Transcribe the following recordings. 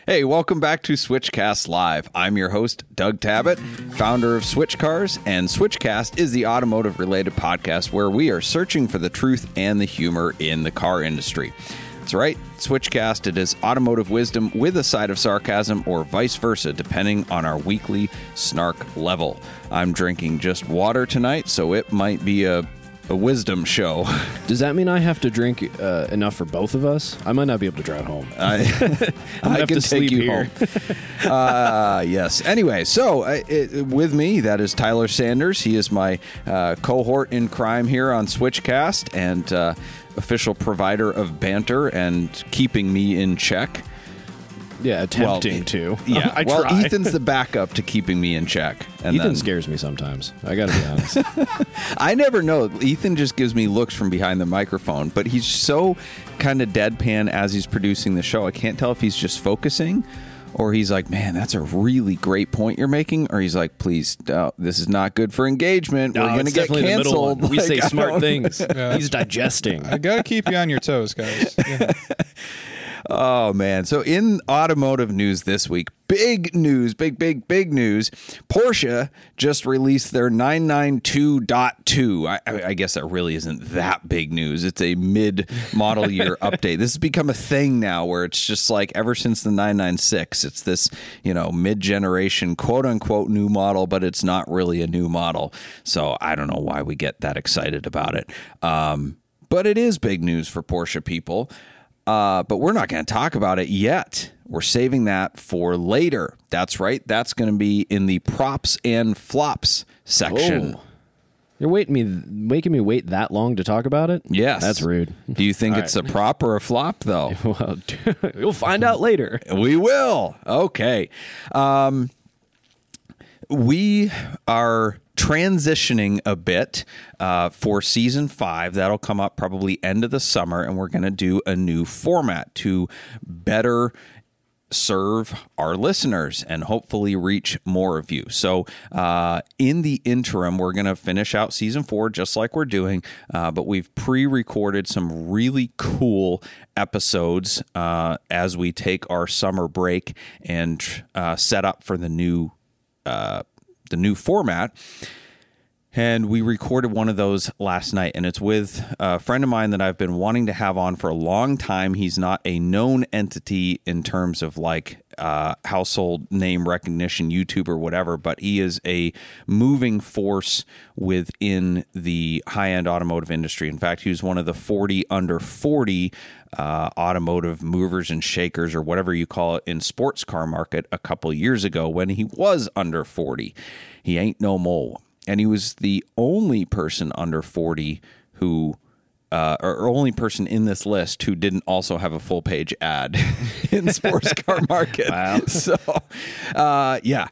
Hey, welcome back to Switchcast Live. I'm your host, Doug Tabbitt, founder of Switch Cars, and Switchcast is the automotive-related podcast where we are searching for the truth and the humor in the car industry. That's right, Switchcast, it is automotive wisdom with a side of sarcasm or vice versa, depending on our weekly snark level. I'm drinking just water tonight, so it might be a wisdom show. Does that mean I have to drink enough for both of us? I might not be able to drive home. I can take you home. Yes. Anyway, so with me, that is Tyler Sanders. He is my cohort in crime here on Switchcast and official provider of banter and keeping me in check. Yeah, attempting to. Yeah. I well, try. Ethan's the backup to keeping me in check. And Ethan then, scares me sometimes. I got to be honest. I never know. Ethan just gives me looks from behind the microphone, but he's so kind of deadpan as he's producing the show. I can't tell if he's just focusing or he's like, man, that's a really great point you're making. Or he's like, please, this is not good for engagement. We're going to get canceled. We say smart things. Yeah. He's digesting. I got to keep you on your toes, guys. Yeah. Oh, man. So in automotive news this week, big news, big news. Porsche just released their 992.2. I guess that really isn't that big news. It's a mid-model year update. This has become a thing now where it's just like ever since the 996, it's this, mid-generation, quote-unquote new model, but it's not really a new model. So I don't know why we get that excited about it. But it is big news for Porsche people. But we're not going to talk about it yet. We're saving that for later. That's right. That's going to be in the props and flops section. Oh. You're making me wait that long to talk about it? Yes. That's rude. Do you think it's a prop or a flop, though? Well, you'll find out later. We will. Okay. We are transitioning a bit for season 5. That'll come up probably end of the summer, and we're going to do a new format to better serve our listeners and hopefully reach more of you. So in the interim, we're going to finish out season 4 just like we're doing, but we've pre-recorded some really cool episodes as we take our summer break and set up for the new format. And we recorded one of those last night, and it's with a friend of mine that I've been wanting to have on for a long time. He's not a known entity in terms of like household name recognition, YouTube or whatever, but he is a moving force within the high-end automotive industry. In fact, he was one of the 40 under 40 automotive movers and shakers or whatever you call it in sports car market a couple years ago when he was under 40. He ain't no more. And he was the only person under 40 who, or only person in this list who didn't also have a full page ad in sports car market. Wow. So, yeah.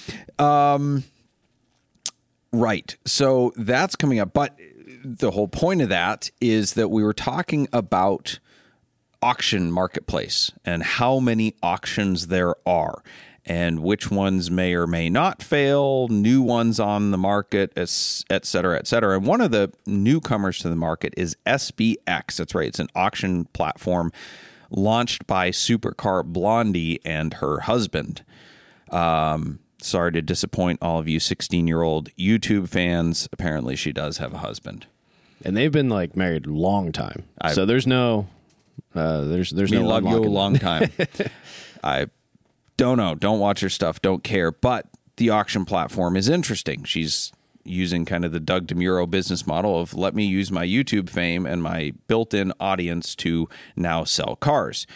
Right. So that's coming up. But the whole point of that is that we were talking about auction marketplace and how many auctions there are and which ones may or may not fail, new ones on the market, et cetera, et cetera. And one of the newcomers to the market is SBX. That's right. It's an auction platform launched by Supercar Blondie and her husband. Sorry to disappoint all of you 16-year-old YouTube fans. Apparently she does have a husband. And they've been like married a long time. So there's no there's Me no love you a unlocking. long time. I don't know. Don't watch her stuff. Don't care. But the auction platform is interesting. She's using kind of the Doug DeMuro business model of let me use my YouTube fame and my built-in audience to now sell cars.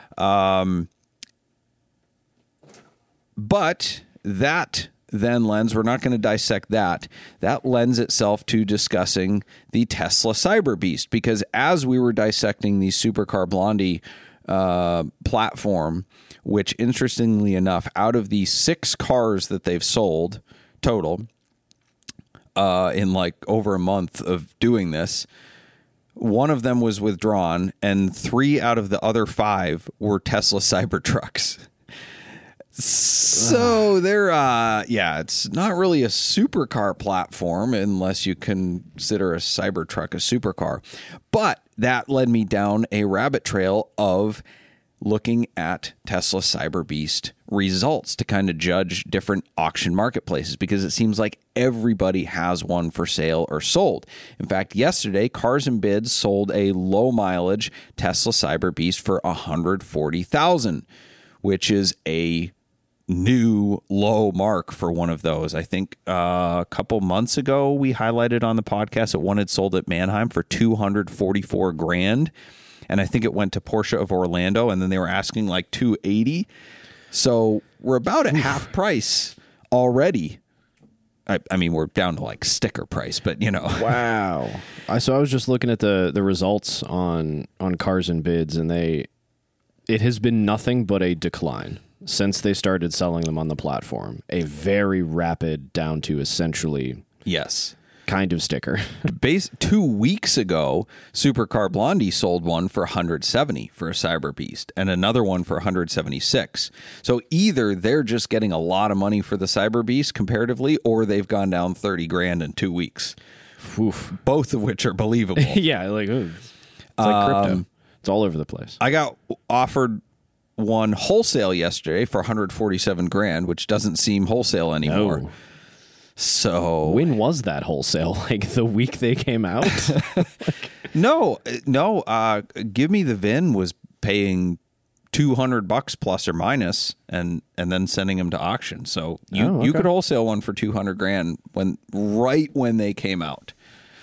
But that then lends, we're not going to dissect that. That lends itself to discussing the Tesla Cyber Beast, because as we were dissecting the Supercar Blondie platform, which interestingly enough, out of the 6 cars that they've sold total in like over a month of doing this, one of them was withdrawn and 3 out of the other 5 were Tesla Cybertrucks. So they're, it's not really a supercar platform unless you consider a Cybertruck a supercar. But that led me down a rabbit trail of looking at Tesla Cyber Beast results to kind of judge different auction marketplaces, because it seems like everybody has one for sale or sold. In fact, yesterday, Cars and Bids sold a low mileage Tesla Cyber Beast for $140,000, which is a new low mark for one of those. I think a couple months ago we highlighted on the podcast that one had sold at Mannheim for $244,000, and I think it went to Porsche of Orlando, and then they were asking like $280,000. So we're about at half price already. I mean, we're down to like sticker price, but you know. Wow. So I was just looking at the results on Cars and Bids, and it has been nothing but a decline since they started selling them on the platform. A very rapid down to essentially yes, kind of sticker. 2 weeks ago, Supercar Blondie sold one for $170,000 for a Cyber Beast, and another one for $176,000. So either they're just getting a lot of money for the Cyber Beast comparatively, or they've gone down $30,000 in 2 weeks. Oof. Both of which are believable. Yeah, it's like crypto. It's all over the place. I got offered one wholesale yesterday for $147,000, which doesn't seem wholesale anymore. No. So when was that wholesale? Like the week they came out? No. Give Me the VIN was paying $200 plus or minus, and then sending them to auction. So you could wholesale one for $200,000 right when they came out.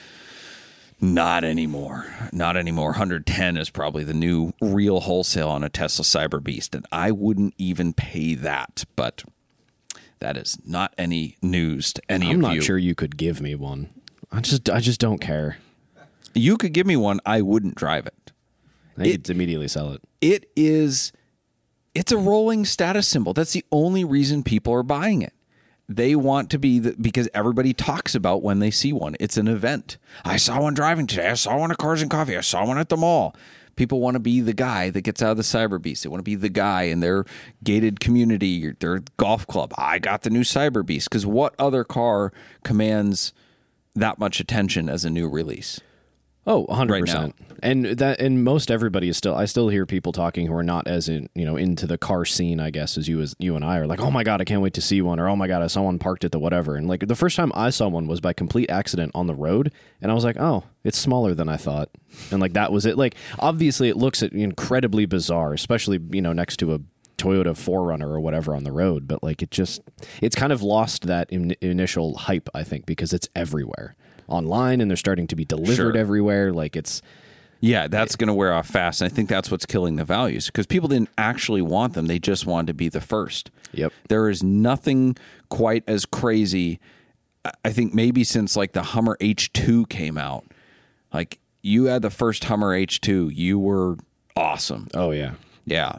Not anymore. 110 is probably the new real wholesale on a Tesla Cyber Beast, and I wouldn't even pay that. But that is not any news to any of you. I'm not sure you could give me one. I just don't care. You could give me one. I wouldn't drive it. I could immediately sell it. It's a rolling status symbol. That's the only reason people are buying it. They want to be because everybody talks about when they see one. It's an event. I saw one driving today. I saw one at Cars and Coffee. I saw one at the mall. People want to be the guy that gets out of the Cyber Beast. They want to be the guy in their gated community, their golf club. I got the new Cyber Beast, because what other car commands that much attention as a new release? Oh, 100%. Right now. And most everybody is I still hear people talking who are not as into the car scene, I guess, as you and I are like, oh my God, I can't wait to see one, or oh my God, I saw one parked at the whatever. And like the first time I saw one was by complete accident on the road, and I was like, oh, it's smaller than I thought. And like that was it. Like obviously it looks incredibly bizarre, especially, next to a Toyota 4Runner or whatever on the road, but like it's kind of lost that initial hype, I think, because it's everywhere online, and they're starting to be delivered everywhere. Like that's going to wear off fast. And I think that's what's killing the values, because people didn't actually want them. They just wanted to be the first. Yep. There is nothing quite as crazy, I think, maybe since like the Hummer H2 came out. Like you had the first Hummer H2, you were awesome. Oh yeah. Yeah.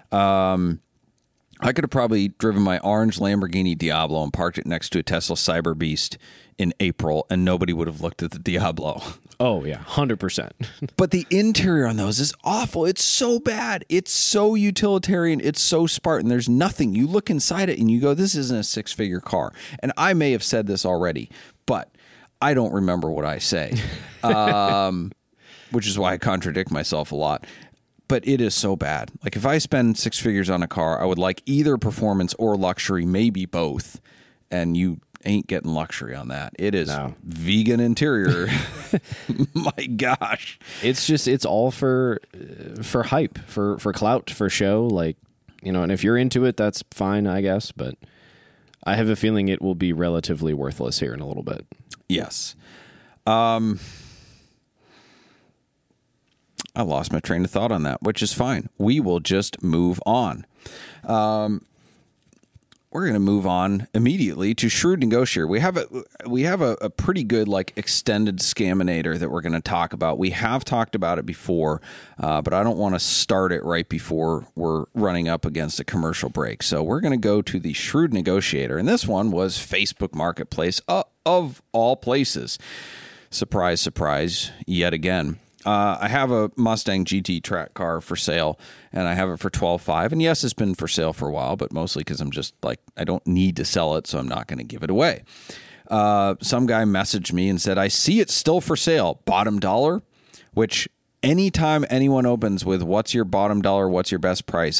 I could have probably driven my orange Lamborghini Diablo and parked it next to a Tesla Cyber Beast in April, and nobody would have looked at the Diablo. Oh, yeah, 100%. But the interior on those is awful. It's so bad. It's so utilitarian. It's so Spartan. There's nothing. You look inside it and you go, this isn't a six-figure car. And I may have said this already, but I don't remember what I say, which is why I contradict myself a lot. But it is so bad. Like if I spend six figures on a car, I would like either performance or luxury, maybe both. And you ain't getting luxury on that. It is vegan interior. My gosh. It's all for hype, for clout, for show. Like, and if you're into it, that's fine, I guess. But I have a feeling it will be relatively worthless here in a little bit. Yes. I lost my train of thought on that, which is fine. We will just move on. We're going to move on immediately to Shrewd Negotiator. We have a pretty good like extended Scaminator that we're going to talk about. We have talked about it before, but I don't want to start it right before we're running up against a commercial break. So we're going to go to the Shrewd Negotiator, and this one was Facebook Marketplace of all places. Surprise, surprise, yet again. I have a Mustang GT track car for sale, and I have it for $12,500. And yes, it's been for sale for a while, but mostly because I'm just like, I don't need to sell it, so I'm not going to give it away. Some guy messaged me and said, I see it's still for sale, bottom dollar, which anytime anyone opens with what's your bottom dollar, what's your best price,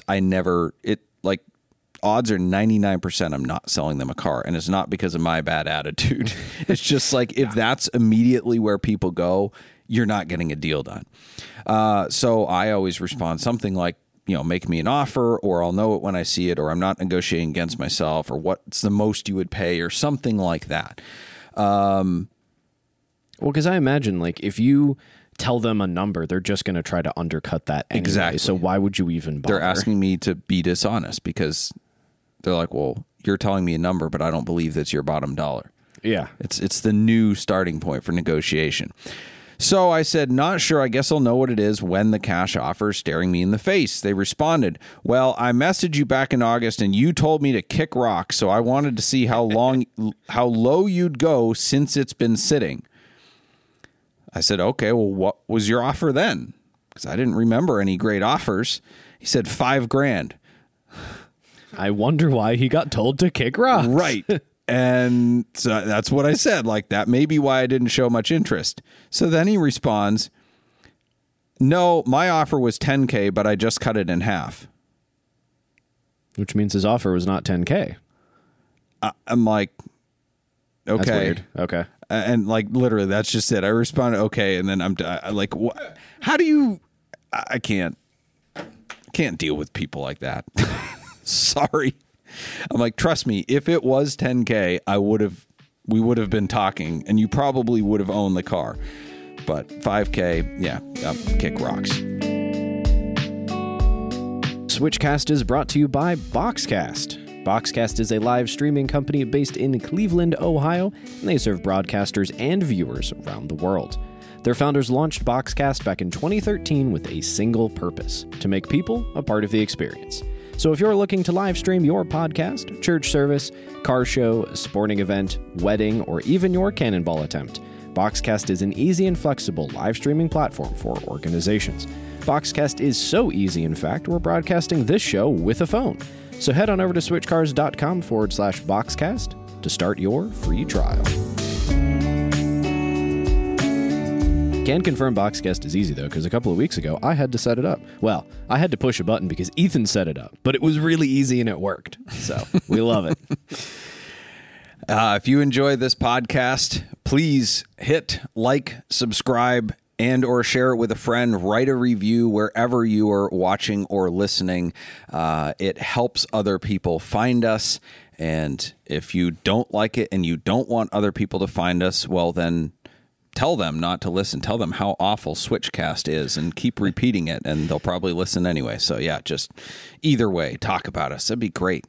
odds are 99% I'm not selling them a car. And it's not because of my bad attitude. It's just like, if that's immediately where people go, you're not getting a deal done. So I always respond something like, make me an offer, or I'll know it when I see it, or I'm not negotiating against myself, or what's the most you would pay, or something like that. Well, because I imagine, like, if you tell them a number, they're just going to try to undercut that anyway. Exactly. So why would you even bother? They're asking me to be dishonest because they're like, well, you're telling me a number, but I don't believe that's your bottom dollar. Yeah. It's the new starting point for negotiation. So I said, not sure. I guess I'll know what it is when the cash offer is staring me in the face. They responded, well, I messaged you back in August and you told me to kick rocks. So I wanted to see how low you'd go since it's been sitting. I said, okay, well, what was your offer then? Because I didn't remember any great offers. He said $5,000. I wonder why he got told to kick rocks. Right. And so that's what I said. Like, that may be why I didn't show much interest. So then he responds, no, my offer was $10,000, but I just cut it in half. Which means his offer was not $10,000. I'm like, okay. That's weird. Okay. And like, literally, that's just it. I responded, okay. And then I'm like, what? How do you, I can't deal with people like that. Sorry. I'm like, trust me, if it was $10,000, we would have been talking, and you probably would have owned the car. But $5,000, yeah, kick rocks. Switchcast is brought to you by Boxcast. Boxcast is a live streaming company based in Cleveland, Ohio, and they serve broadcasters and viewers around the world. Their founders launched Boxcast back in 2013 with a single purpose: to make people a part of the experience. So if you're looking to live stream your podcast, church service, car show, sporting event, wedding, or even your cannonball attempt, Boxcast is an easy and flexible live streaming platform for organizations. Boxcast is so easy, in fact, we're broadcasting this show with a phone. So head on over to switchcars.com/Boxcast to start your free trial. Can confirm Boxcast is easy, though, because a couple of weeks ago, I had to set it up. Well, I had to push a button because Ethan set it up, but it was really easy and it worked. So we love it. If you enjoy this podcast, please hit like, subscribe, and or share it with a friend. Write a review wherever you are watching or listening. It helps other people find us. And if you don't like it and you don't want other people to find us, well, then tell them not to listen. Tell them how awful Switchcast is and keep repeating it, and they'll probably listen anyway. So, yeah, just either way, talk about us. That'd be great.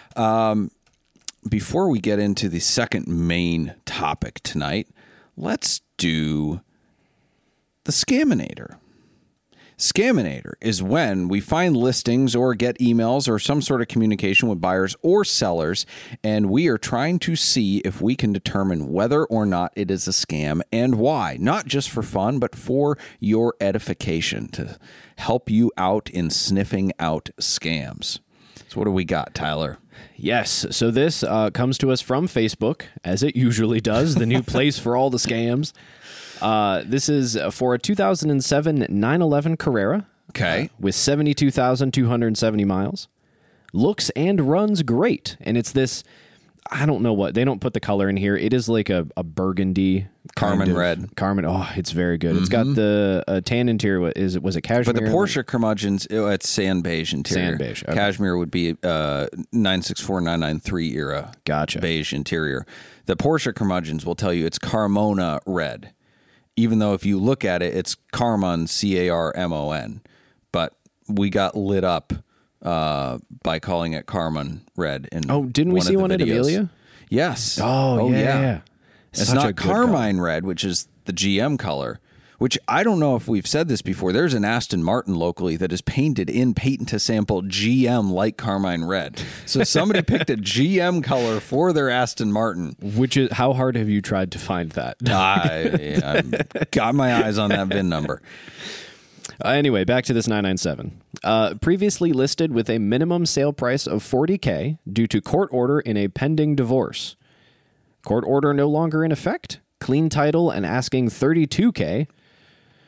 Before we get into the second main topic tonight, let's do the Scaminator. Scaminator is when we find listings or get emails or some sort of communication with buyers or sellers, and we are trying to see if we can determine whether or not it is a scam and why. Not just for fun, but for your edification, to help you out in sniffing out scams. So what do we got, Tyler? Yes. So this comes to us from Facebook, as it usually does, the new place for all the scams. This is for a 2007 911 Carrera. Okay. With 72,270 miles. Looks and runs great. And it's this, I don't know what, they don't put the color in here. It is like a burgundy. Carmine red. Carmine, oh, it's very good. Mm-hmm. It's got the tan interior. Was it cashmere? But the Porsche curmudgeons, it's sand beige interior. Sand beige. Okay. Cashmere would be 964, 993 era. Gotcha. Beige interior. The Porsche curmudgeons will tell you it's Carmona red. Even though if you look at it, it's Carmon, Carmon. But we got lit up by calling it Carmon red. Didn't we see one at Amelia? Yes. Oh yeah. It's not Carmine red, which is the GM color, which I don't know if we've said this before. There's an Aston Martin locally that is painted in patent to sample GM like Carmine red. So somebody picked a GM color for their Aston Martin. Which is, how hard have you tried to find that? I've got my eyes on that VIN number. Anyway, back to this 997. Previously listed with a minimum sale price of $40,000 due to court order in a pending divorce. Court order no longer in effect. Clean title and asking $32,000.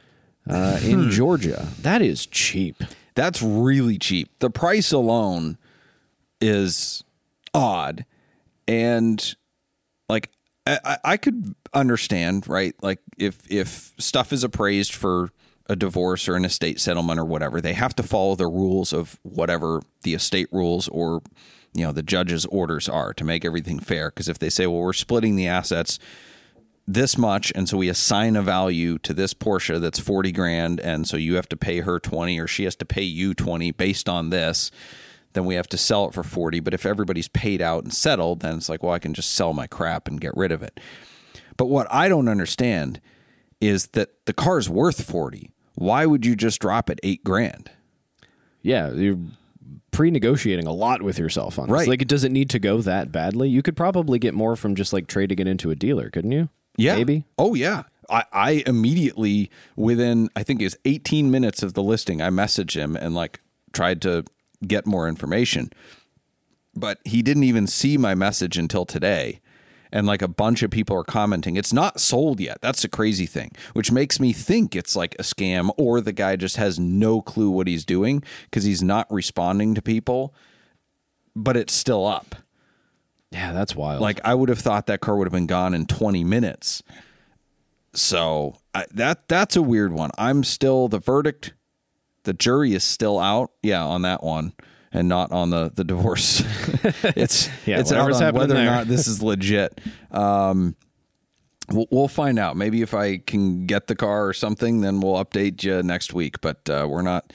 in Georgia. That is cheap. That's really cheap. The price alone is odd. And like, I could understand, right? Like if stuff is appraised for a divorce or an estate settlement or whatever, they have to follow the rules of whatever the estate rules or, you know, the judge's orders are to make everything fair. Because if they say, well, we're splitting the assets this much, and so we assign a value to this Portia that's 40 grand, and so you have to pay her 20 or she has to pay you 20 based on this, then we have to sell it for 40. But if everybody's paid out and settled, then it's like, well, I can just sell my crap and get rid of it. But what I don't understand is that the car's worth 40. Why would you just drop it 8 grand? Yeah, you're pre-negotiating a lot with yourself on this. Right. Like, does it need to go that badly? You could probably get more from just like trading it into a dealer, couldn't you? Yeah. Maybe. Oh, yeah. I immediately, within, I think it was 18 minutes of the listing, I messaged him and like tried to get more information. But he didn't even see my message until today. And like a bunch of people are commenting, it's not sold yet. That's the crazy thing, which makes me think it's like a scam, or the guy just has no clue what he's doing because he's not responding to people, but it's still up. Yeah, that's wild. Like, I would have thought that car would have been gone in 20 minutes. So that's a weird one. I'm still, the verdict, the jury is still out. Yeah, on that one. And not on the divorce. it's out on whether or not this is legit. We'll find out. Maybe if I can get the car or something, then we'll update you next week. But we're not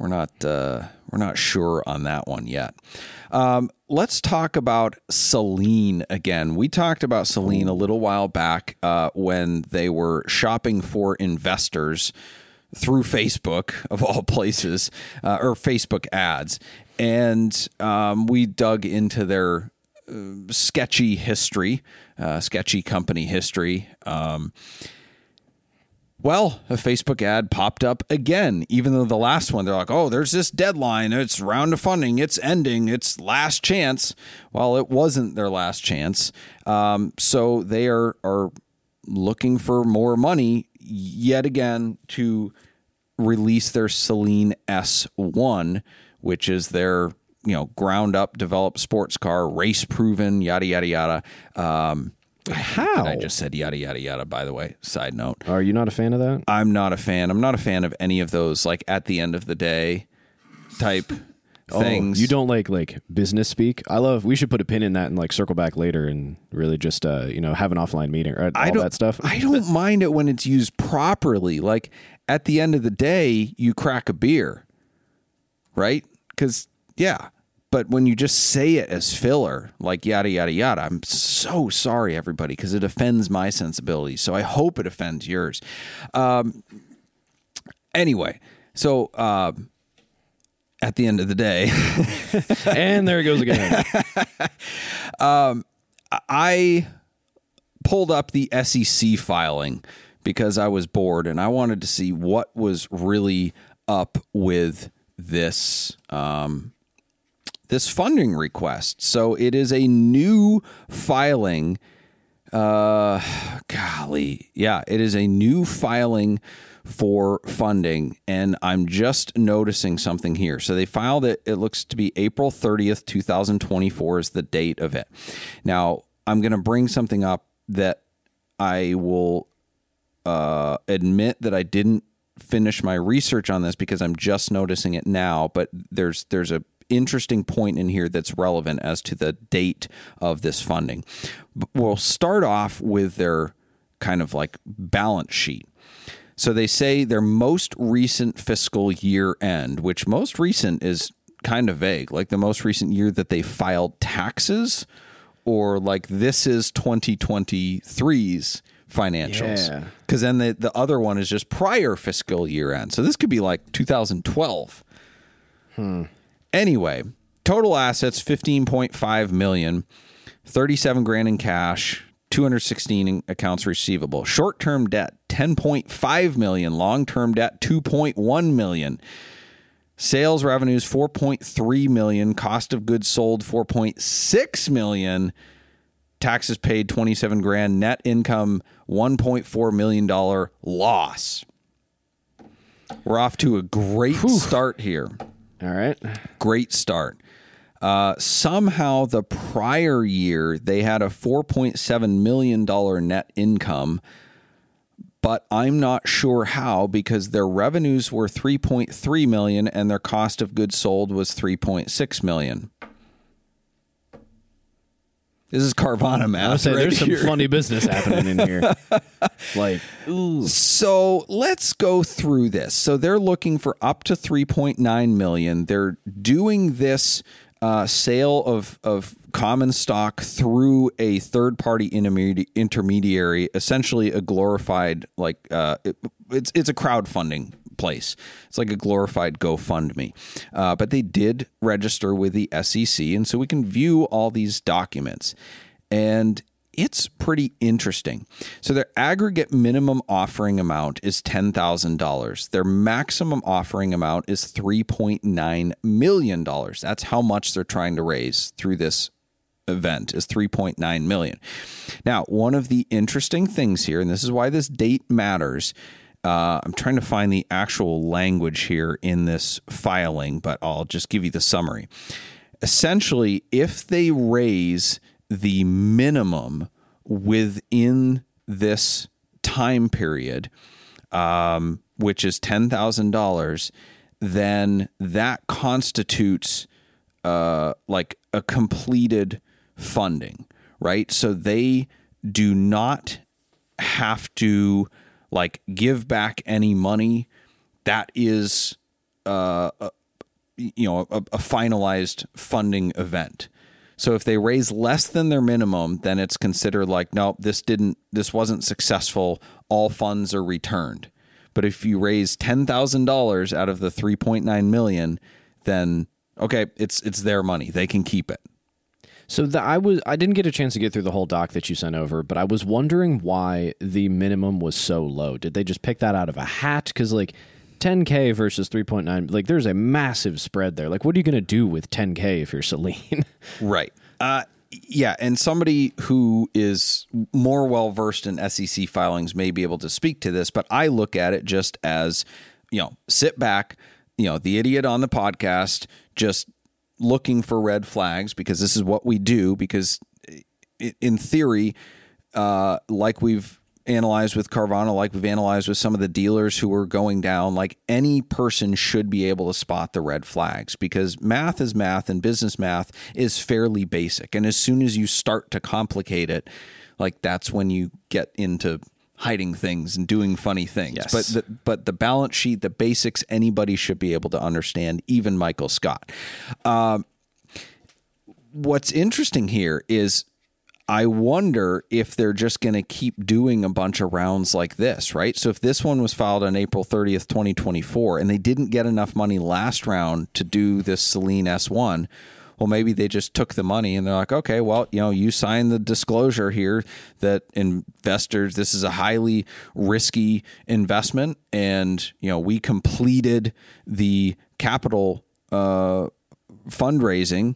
sure on that one yet. Let's talk about Celine again. We talked about Celine a little while back when they were shopping for investors through Facebook, of all places, or Facebook ads. And we dug into their sketchy history, sketchy company history. Well, a Facebook ad popped up again, even though the last one, they're like, oh, there's this deadline. It's round of funding. It's ending. It's last chance. Well, it wasn't their last chance. So they are looking for more money yet again to release their Celine S1, which is their, ground up developed sports car, race proven, yada, yada, yada. How? I just said yada, yada, yada, by the way, side note. Are you not a fan of that? I'm not a fan. I'm not a fan of any of those, like, at the end of the day type things. You don't like business speak? We should put a pin in that and like circle back later and really just, have an offline meeting or all that stuff. I don't mind it when it's used properly. Like, at the end of the day, you crack a beer, right? Because, yeah. But when you just say it as filler, like yada, yada, yada, I'm so sorry, everybody, because it offends my sensibilities. So I hope it offends yours. Anyway, so at the end of the day. And there it goes again. I pulled up the SEC filing because I was bored and I wanted to see what was really up with this this funding request. So it is a new filing. It is a new filing for funding, and I'm just noticing something here. So they filed it. It looks to be April 30th, 2024 is the date of it. Now, I'm going to bring something up that I will admit that I didn't finish my research on this because I'm just noticing it now, but there's a interesting point in here that's relevant as to the date of this funding. We'll start off with their kind of like balance sheet. So they say their most recent fiscal year end, which most recent is kind of vague, like the most recent year that they filed taxes, or like this is 2023's financials. Because then the other one is just prior fiscal year end. So this could be like 2012. Anyway, total assets, $15.5 million, 37 grand in cash, 216 in accounts receivable. Short-term debt, $10.5 million. Long-term debt, $2.1 million. Sales revenues, $4.3 million. Cost of goods sold, $4.6 million. Taxes paid, 27 grand. Net income, $1.4 million loss. We're off to a great start here. All right. Great start. Somehow the prior year they had a $4.7 million net income, but I'm not sure how, because their revenues were $3.3 million and their cost of goods sold was $3.6 million. This is Carvana math. I was saying, right there's here. some funny business happening in here. Like, ooh. So let's go through this. So they're looking for up to $3.9 million. They're doing this sale of common stock through a third-party intermediary, essentially a glorified, like it's a crowdfunding place. It's like a glorified GoFundMe. But they did register with the SEC, and so we can view all these documents. And it's pretty interesting. So their aggregate minimum offering amount is $10,000. Their maximum offering amount is $3.9 million. That's how much they're trying to raise through this event, is $3.9 million. Now, one of the interesting things here, and this is why this date matters, I'm trying to find the actual language here in this filing, but I'll just give you the summary. Essentially, if they raise the minimum within this time period, which is $10,000, then that constitutes like a completed funding, right? So they do not have to like give back any money. That is a finalized funding event. So if they raise less than their minimum, then it's considered like, no, this wasn't successful. All funds are returned. But if you raise $10,000 out of the $3.9 million, then okay, it's their money. They can keep it. So I didn't get a chance to get through the whole doc that you sent over, but I was wondering why the minimum was so low. Did they just pick that out of a hat? Because like $10K versus 3.9, like there's a massive spread there. Like, what are you going to do with $10K if you're Celine? Right. Yeah, and somebody who is more well-versed in SEC filings may be able to speak to this, but I look at it just as, sit back, the idiot on the podcast, just looking for red flags, because this is what we do, because in theory, like we've analyzed with Carvana, like we've analyzed with some of the dealers who are going down, like any person should be able to spot the red flags, because math is math and business math is fairly basic. And as soon as you start to complicate it, like that's when you get into hiding things and doing funny things. Yes. But the balance sheet, the basics, anybody should be able to understand, even Michael Scott. What's interesting here is I wonder if they're just going to keep doing a bunch of rounds like this, right? So if this one was filed on April 30th, 2024, and they didn't get enough money last round to do this Celine S1, well, maybe they just took the money and they're like, okay, well, you signed the disclosure here that investors, this is a highly risky investment, and, we completed the capital fundraising,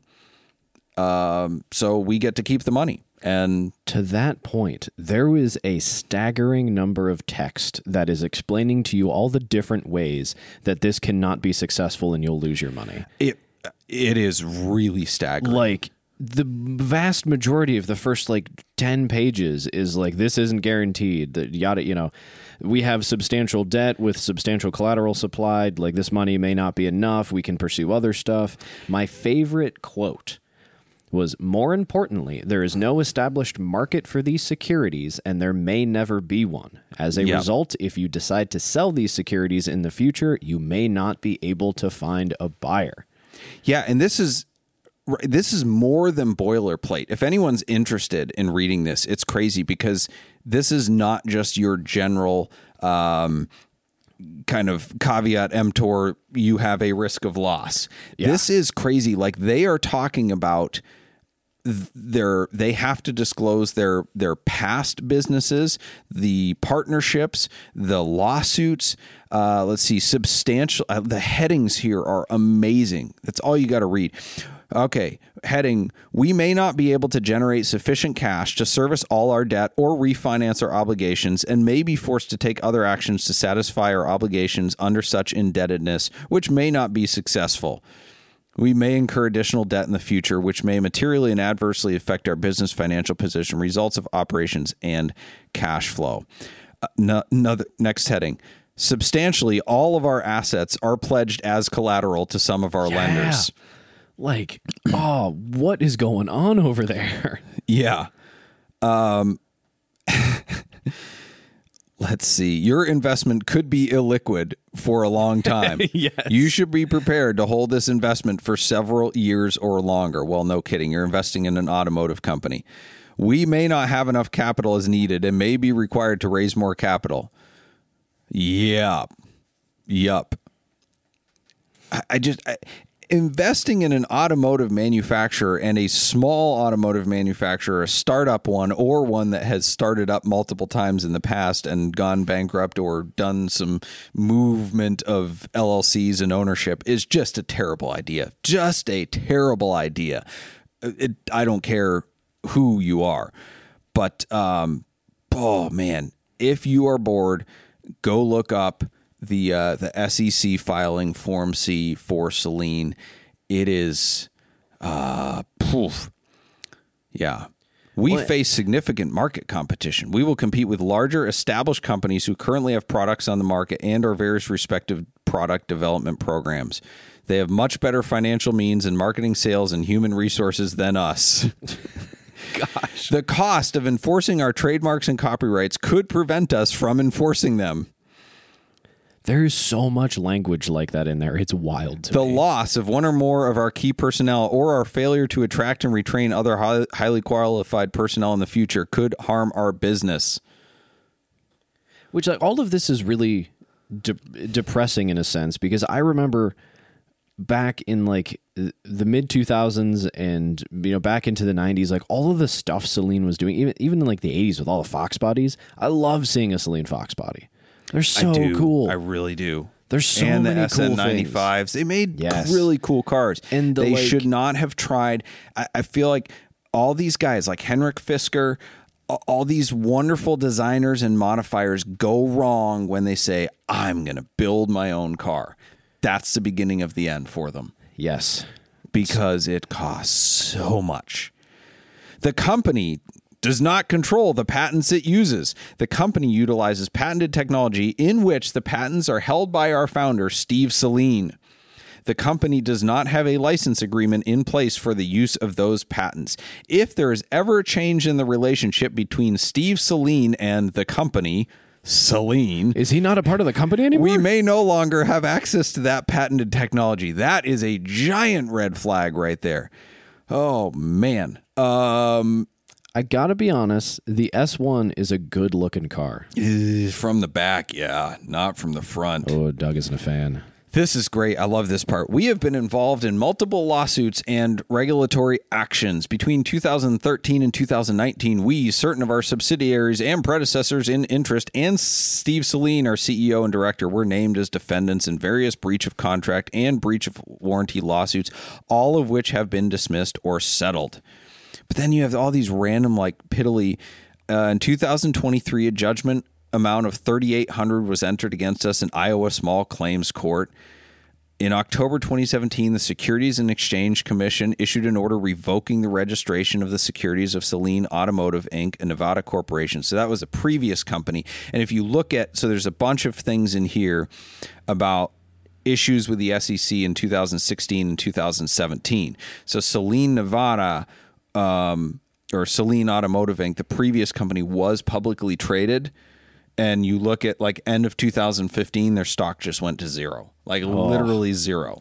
so we get to keep the money. And to that point, there is a staggering number of text that is explaining to you all the different ways that this cannot be successful and you'll lose your money. It is really staggering. Like, the vast majority of the first 10 pages is like, this isn't guaranteed, that yada, we have substantial debt with substantial collateral supplied, like this money may not be enough, we can pursue other stuff. My favorite quote was, more importantly, there is no established market for these securities, and there may never be one. As a result, if you decide to sell these securities in the future, you may not be able to find a buyer. Yeah, and this is more than boilerplate. If anyone's interested in reading this, it's crazy, because this is not just your general kind of caveat emptor, you have a risk of loss. Yeah. This is crazy. Like, they are talking about they have to disclose their past businesses, the partnerships, the lawsuits. Let's see, substantial. The headings here are amazing. That's all you got to read. Okay, heading, we may not be able to generate sufficient cash to service all our debt or refinance our obligations and may be forced to take other actions to satisfy our obligations under such indebtedness, which may not be successful. We may incur additional debt in the future, which may materially and adversely affect our business financial position, results of operations, and cash flow. Next heading. Substantially, all of our assets are pledged as collateral to some of our lenders. Like, oh, what is going on over there? Yeah. Let's see. Your investment could be illiquid for a long time. Yes. You should be prepared to hold this investment for several years or longer. Well, no kidding. You're investing in an automotive company. We may not have enough capital as needed and may be required to raise more capital. Yup. Investing in an automotive manufacturer and a small automotive manufacturer, a startup one, or one that has started up multiple times in the past and gone bankrupt or done some movement of LLCs and ownership is just a terrible idea. Just a terrible idea. I don't care who you are, but, oh man, if you are bored, go look up the SEC filing Form C for Saleen. It is, poof. Yeah. We face significant market competition. We will compete with larger established companies who currently have products on the market and our various respective product development programs. They have much better financial means and marketing, sales, and human resources than us. Gosh. The cost of enforcing our trademarks and copyrights could prevent us from enforcing them. There's so much language like that in there. It's wild to me. The loss of one or more of our key personnel or our failure to attract and retrain other highly qualified personnel in the future could harm our business. Which, like, all of this is really depressing in a sense, because I remember back in like the mid 2000s and, you know, back into the 90s, like all of the stuff Saleen was doing, even in like the 80s with all the Fox bodies. I love seeing a Saleen Fox body. They're so cool. I really do. There's so and many the cool SN95s. things. They made Yes. really cool cars. And they like, should not have tried. I feel like all these guys like Henrik Fisker, all these wonderful designers and modifiers go wrong when they say, I'm going to build my own car. That's the beginning of the end for them. Yes. Because it costs so much. The company does not control the patents it uses. The company utilizes patented technology in which the patents are held by our founder, Steve Saleen. The company does not have a license agreement in place for the use of those patents. If there is ever a change in the relationship between Steve Saleen and the company, Saleen, Is he not a part of the company anymore? we may no longer have access to that patented technology. That is a giant red flag right there. Oh, man. I gotta be honest, the S1 is a good looking car. From the back, yeah, not from the front. Oh, Doug isn't a fan. This is great. I love this part. We have been involved in multiple lawsuits and regulatory actions. Between 2013 and 2019, we, certain of our subsidiaries and predecessors in interest, and Steve Saleen, our CEO and director, were named as defendants in various breach of contract and breach of warranty lawsuits, all of which have been dismissed or settled. But then you have all these random, like, piddly. In 2023, a judgment amount of $3,800 was entered against us in Iowa Small Claims Court. In October 2017, the Securities and Exchange Commission issued an order revoking the registration of the securities of Saleen Automotive, Inc., a Nevada corporation. So that was a previous company. And if you look at, so there's a bunch of things in here about issues with the SEC in 2016 and 2017. So Saleen Nevada, or Saleen Automotive, Inc., the previous company, was publicly traded. And you look at like end of 2015, their stock just went to zero, like literally zero.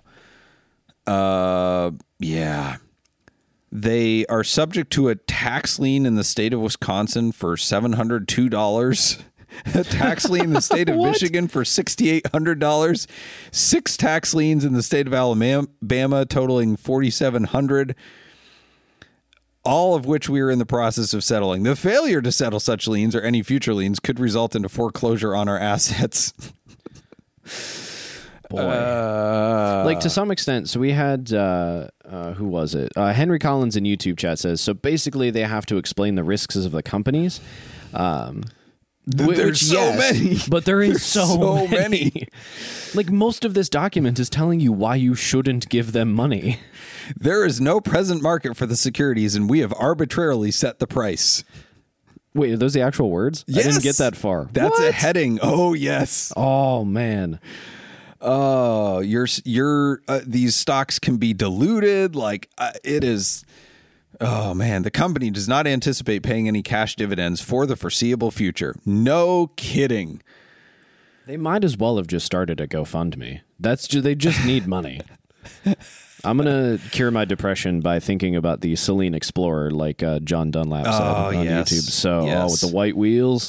Yeah. They are subject to a tax lien in the state of Wisconsin for $702, a tax lien in the state of Michigan for $6,800, 6 tax liens in the state of Alabama totaling $4,700. All of which we are in the process of settling. The failure to settle such liens or any future liens could result in a foreclosure on our assets. Boy. Like to some extent, so we had who was it? Henry Collins in YouTube chat says, so basically they have to explain the risks of the companies. There's so many. But there is so many. many. Like most of this document is telling you why you shouldn't give them money. There is no present market for the securities, and we have arbitrarily set the price. Wait, are those the actual words? Yes. I didn't get that far. That's a What? heading. Oh, yes. Oh, man. Oh, these stocks can be diluted. Like it is. Oh, man. The company does not anticipate paying any cash dividends for the foreseeable future. No kidding. They might as well have just started a GoFundMe. They just need money. I'm going to cure my depression by thinking about the Celine Explorer like John Dunlap said on yes. YouTube. So, Yes. with the white wheels.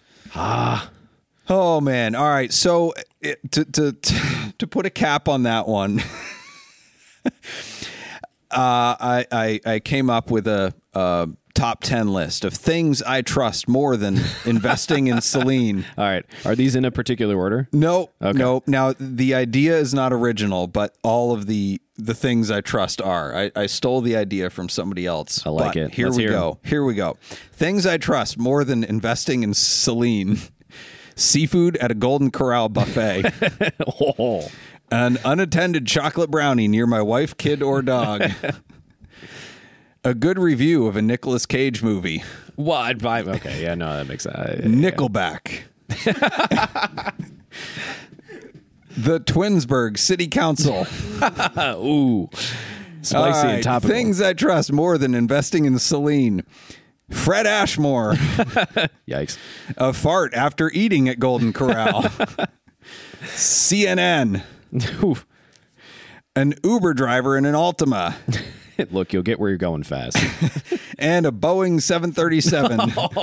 Oh, man. All right. So to put a cap on that one, I came up with a top 10 list of things I trust more than investing in Celine. All right. Are these in a particular order? Nope. Okay. Nope. Now, the idea is not original, but all of the things I trust are. I stole the idea from somebody else. I like but it. Here Let's we hear 'em. go. Here we go. Things I trust more than investing in Celine. Seafood at a Golden Corral buffet. Oh. An unattended chocolate brownie near my wife, kid, or dog. A good review of a Nicolas Cage movie. What? Okay. Yeah, no, that makes sense. Nickelback. The Twinsburg City Council. Ooh. Spicy All and right, topical. things I trust more than investing in Celine. Fred Ashmore. Yikes. A fart after eating at Golden Corral. CNN. Ooh. An Uber driver in an Altima. Look, you'll get where you're going fast. And a Boeing 737.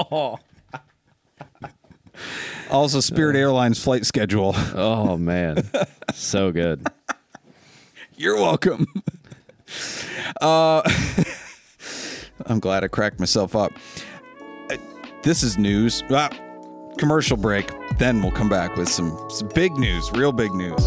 Also, Spirit Airlines flight schedule. Oh, man. So good. You're welcome. I'm glad I cracked myself up. This is news. Commercial break. Then we'll come back with some big news, real big news.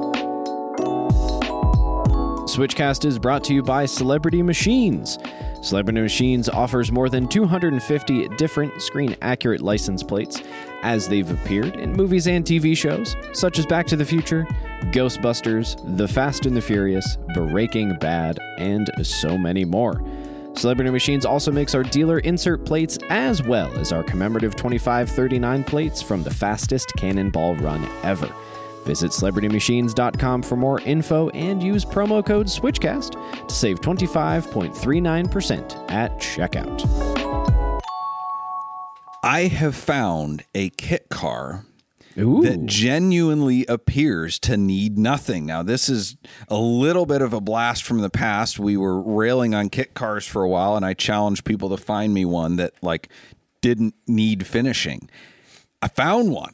Switchcast is brought to you by Celebrity Machines. Celebrity Machines offers more than 250 different screen-accurate license plates as they've appeared in movies and TV shows, such as Back to the Future, Ghostbusters, The Fast and the Furious, Breaking Bad, and so many more. Celebrity Machines also makes our dealer insert plates as well as our commemorative 2539 plates from the fastest cannonball run ever. Visit CelebrityMachines.com for more info and use promo code SWITCHCAST to save 25.39% at checkout. I have found a kit car Ooh. that genuinely appears to need nothing. Now, this is a little bit of a blast from the past. We were railing on kit cars for a while, and I challenged people to find me one that didn't need finishing. I found one.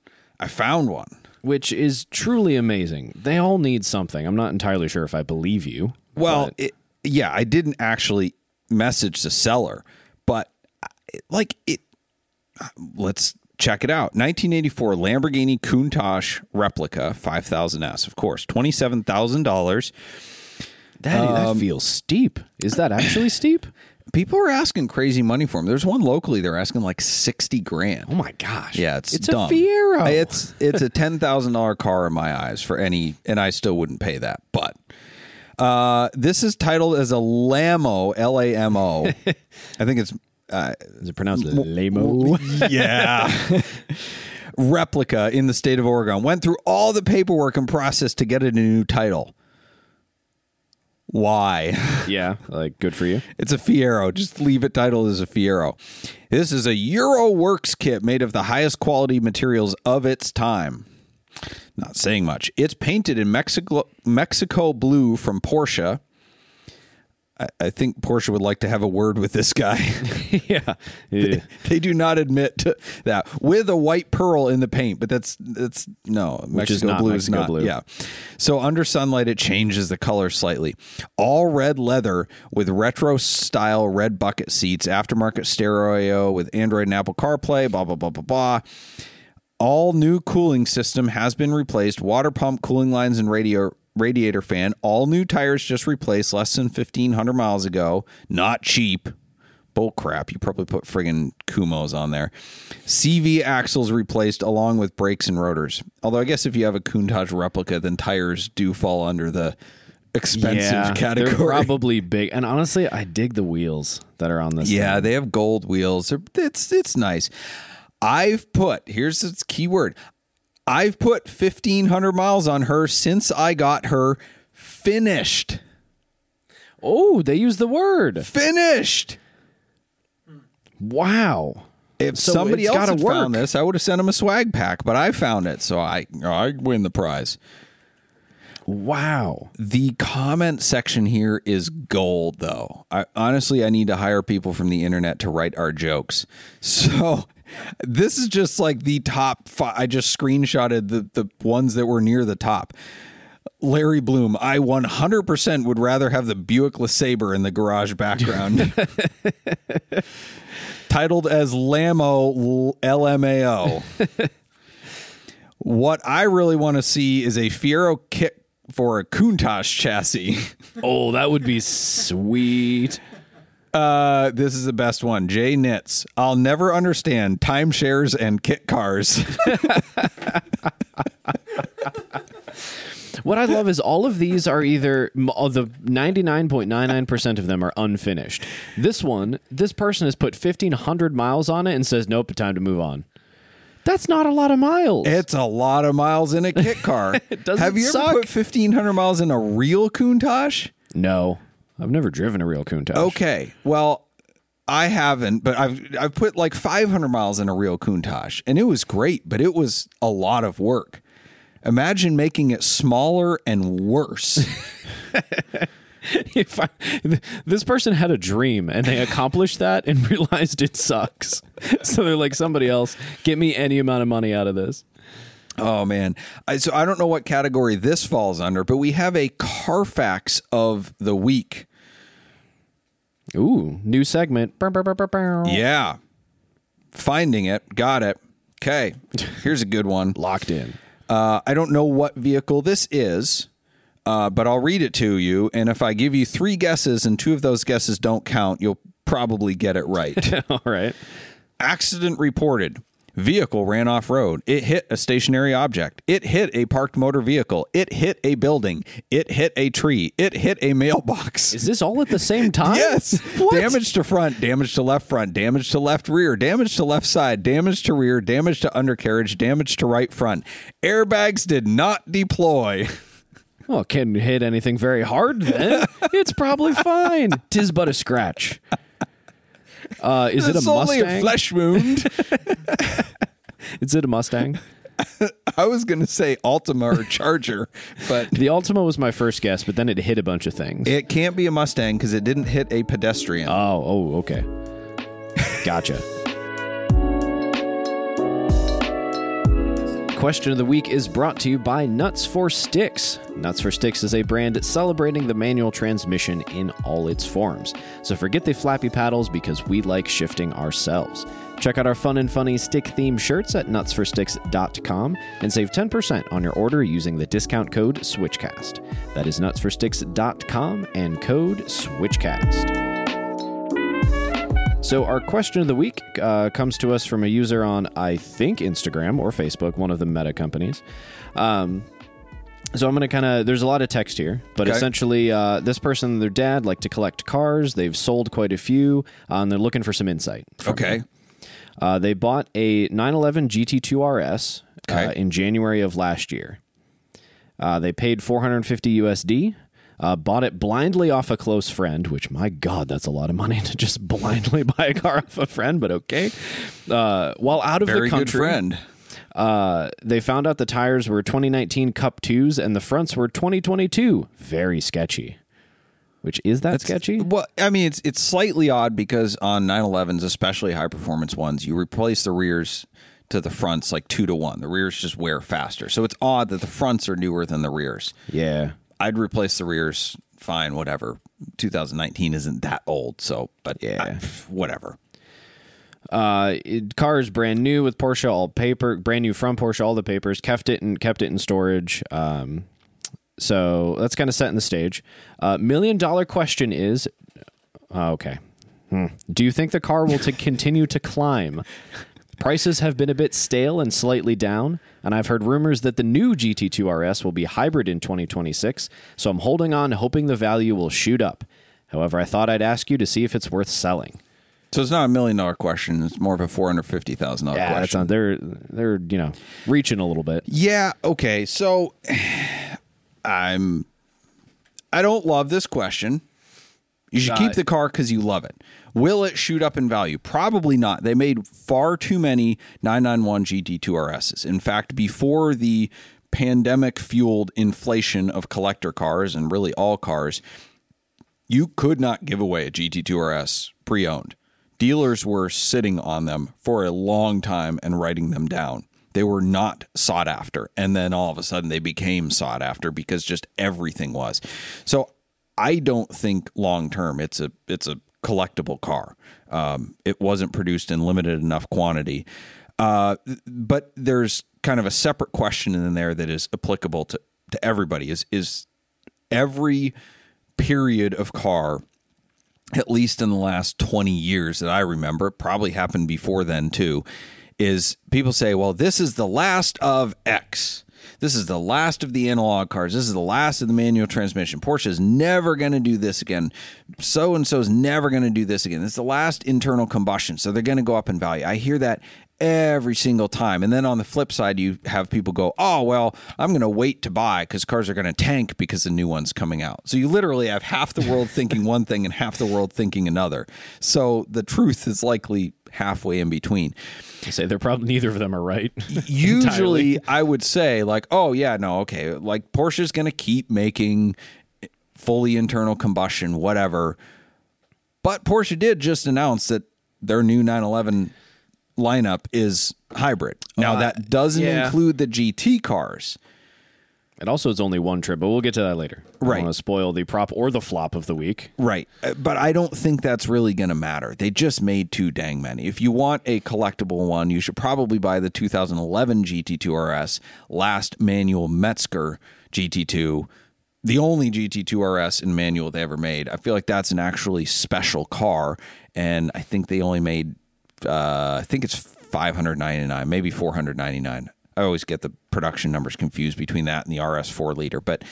Which is truly amazing. They all need something. I'm not entirely sure if I believe you. Well, but- I didn't actually message the seller, but let's check it out. 1984 Lamborghini Countach replica 5000S, of course, $27,000. that feels steep. Is that actually steep? People are asking crazy money for them. There's one locally they're asking like $60,000. Oh my gosh. Yeah, it's a dumb. Fiero. It's a $10,000 car in my eyes for any, and I still wouldn't pay that. But this is titled as a Lamo, Lamo. I think it's Is it pronounced Lamo? yeah. Replica in the state of Oregon. Went through all the paperwork and process to get it a new title. Why? Yeah, good for you. It's a Fiero. Just leave it titled as a Fiero. This is a Euroworks kit made of the highest quality materials of its time. Not saying much. It's painted in Mexico blue from Porsche. I think Porsche would like to have a word with this guy. yeah. They do not admit to that. With a white pearl in the paint, but that's no. Mexico blue is not. Blue. Yeah. So under sunlight, it changes the color slightly. All red leather with retro style red bucket seats, aftermarket stereo with Android and Apple CarPlay, blah, blah, blah, blah, blah. All new cooling system has been replaced. Water pump, cooling lines, and radiator fan. All new tires just replaced less than 1,500 miles ago. Not cheap. Bull crap. You probably put friggin' Kumos on there. CV axles replaced along with brakes and rotors. Although I guess if you have a Countach replica, then tires do fall under the expensive category. They're probably big. And honestly, I dig the wheels that are on this thing. They have gold wheels. It's nice. Here's the key word. I've put 1,500 miles on her since I got her finished. Oh, they use the word. Finished. Wow. If So somebody it's else gotta had work. found this, I would have sent him a swag pack, but I found it, so I win the prize. Wow. The comment section here is gold, though. I need to hire people from the internet to write our jokes. So this is just like the top five. I just screenshotted the ones that were near the top. Larry Bloom, I 100% would rather have the Buick LeSabre in the garage background. Titled as Lamo LMAO. What I really want to see is a Fiero kit for a Countach chassis. Oh, that would be sweet. This is the best one. Jay Nitz. I'll never understand timeshares and kit cars. What I love is all of these are either the 99.99% of them are unfinished. This person has put 1,500 miles on it and says, nope, time to move on. That's not a lot of miles. It's a lot of miles in a kit car. Have you suck. ever put 1,500 miles in a real Countach? No, I've never driven a real Countach. Okay, well, I haven't, but I've put like 500 miles in a real Countach, and it was great, but it was a lot of work. Imagine making it smaller and worse. This person had a dream and they accomplished that and realized it sucks. So they're like, somebody else, get me any amount of money out of this. Oh, man. So I don't know what category this falls under, but we have a Carfax of the week. Ooh, new segment. Yeah. Finding it. Got it. Okay. Here's a good one. Locked in. I don't know what vehicle this is, but I'll read it to you. And if I give you 3 guesses and 2 of those guesses don't count, you'll probably get it right. All right. Accident reported. Vehicle ran off road. It hit a stationary object. It hit a parked motor vehicle. It hit a building. It hit a tree. It hit a mailbox. Is this all at the same time? Yes. What? Damage to front, damage to left front, damage to left rear, damage to left side, damage to rear, damage to undercarriage, damage to right front. Airbags did not deploy. Well, it can't hit anything very hard then. It's probably fine. 'Tis but a scratch. Is it a It's only Mustang? a flesh wound. Is it a Mustang? I was going to say Altima or Charger, but The Altima was my first guess, but then it hit a bunch of things. it can't be a Mustang because it didn't hit a pedestrian. Oh, okay. Gotcha. Question of the week is brought to you by Nuts for Sticks. Nuts for Sticks is a brand celebrating the manual transmission in all its forms. So forget the flappy paddles because we like shifting ourselves. Check out our fun and funny stick-themed shirts at nutsforsticks.com and save 10% on your order using the discount code SWITCHCAST. That is nutsforsticks.com and code SWITCHCAST. So our question of the week comes to us from a user on, I think, Instagram or Facebook, one of the meta companies. So I'm going to there's a lot of text here, but Okay. essentially this person and their dad like to collect cars. They've sold quite a few, and they're looking for some insight. from Okay. me. They bought a 911 GT2 RS Okay. in January of last year. They paid $450 USD. Bought it blindly off a close friend, which, my God, that's a lot of money to just blindly buy a car off a friend, but okay. While out of Very the country, good friend. they found out the tires were 2019 Cup 2s and the fronts were 2022. Very sketchy. Which, is that sketchy? Well, I mean, it's slightly odd because on 911s, especially high performance ones, you replace the rears to the fronts like 2 to 1. The rears just wear faster. So it's odd that the fronts are newer than the rears. Yeah. I'd replace the rears, fine, whatever. 2019 isn't that old, so, but Yeah. whatever. Car is brand new with Porsche, all paper, brand new from Porsche, all the papers, kept it in storage. So that's kind of setting the stage. $1 million question is, okay. Do you think the car will continue to climb? Prices have been a bit stale and slightly down, and I've heard rumors that the new GT2 RS will be hybrid in 2026, so I'm holding on, hoping the value will shoot up. However, I thought I'd ask you to see if it's worth selling. So it's not $1 million question. It's more of a $450,000 question. They're reaching a little bit. Yeah. Okay. So I don't love this question. You should keep the car because you love it. Will it shoot up in value? Probably not. They made far too many 991 GT2 RSs. In fact, before the pandemic-fueled inflation of collector cars and really all cars, you could not give away a GT2 RS pre-owned. Dealers were sitting on them for a long time and writing them down. They were not sought after. And then all of a sudden they became sought after because just everything was. So I don't think long term it's a collectible car. It wasn't produced in limited enough quantity. But there's kind of a separate question in there that is applicable to everybody. Is every period of car, at least in the last 20 years that I remember, it probably happened before then too, is people say, well, this is the last of X. This is the last of the analog cars. This is the last of the manual transmission. Porsche is never going to do this again. So-and-so is never going to do this again. This is the last internal combustion. So they're going to go up in value. I hear that every single time. And then on the flip side, you have people go, oh, well, I'm going to wait to buy because cars are going to tank because the new one's coming out. So you literally have half the world thinking one thing and half the world thinking another. So the truth is likely halfway in between. I say they're probably neither of them are right. Usually I would say like, oh yeah, no, okay. Like Porsche's going to keep making fully internal combustion, whatever. But Porsche did just announce that their new 911 lineup is hybrid. Now that doesn't include the GT cars. It also is only one trip, but we'll get to that later. I Right. don't want to spoil the prop or the flop of the week. Right. But I don't think that's really going to matter. They just made too dang many. If you want a collectible one, you should probably buy the 2011 GT2 RS, last manual Metzger GT2, the only GT2 RS in manual they ever made. I feel like that's an actually special car, and I think they only made, I think it's $599, maybe $499. I always get the production numbers confused between that and the RS 4 liter, but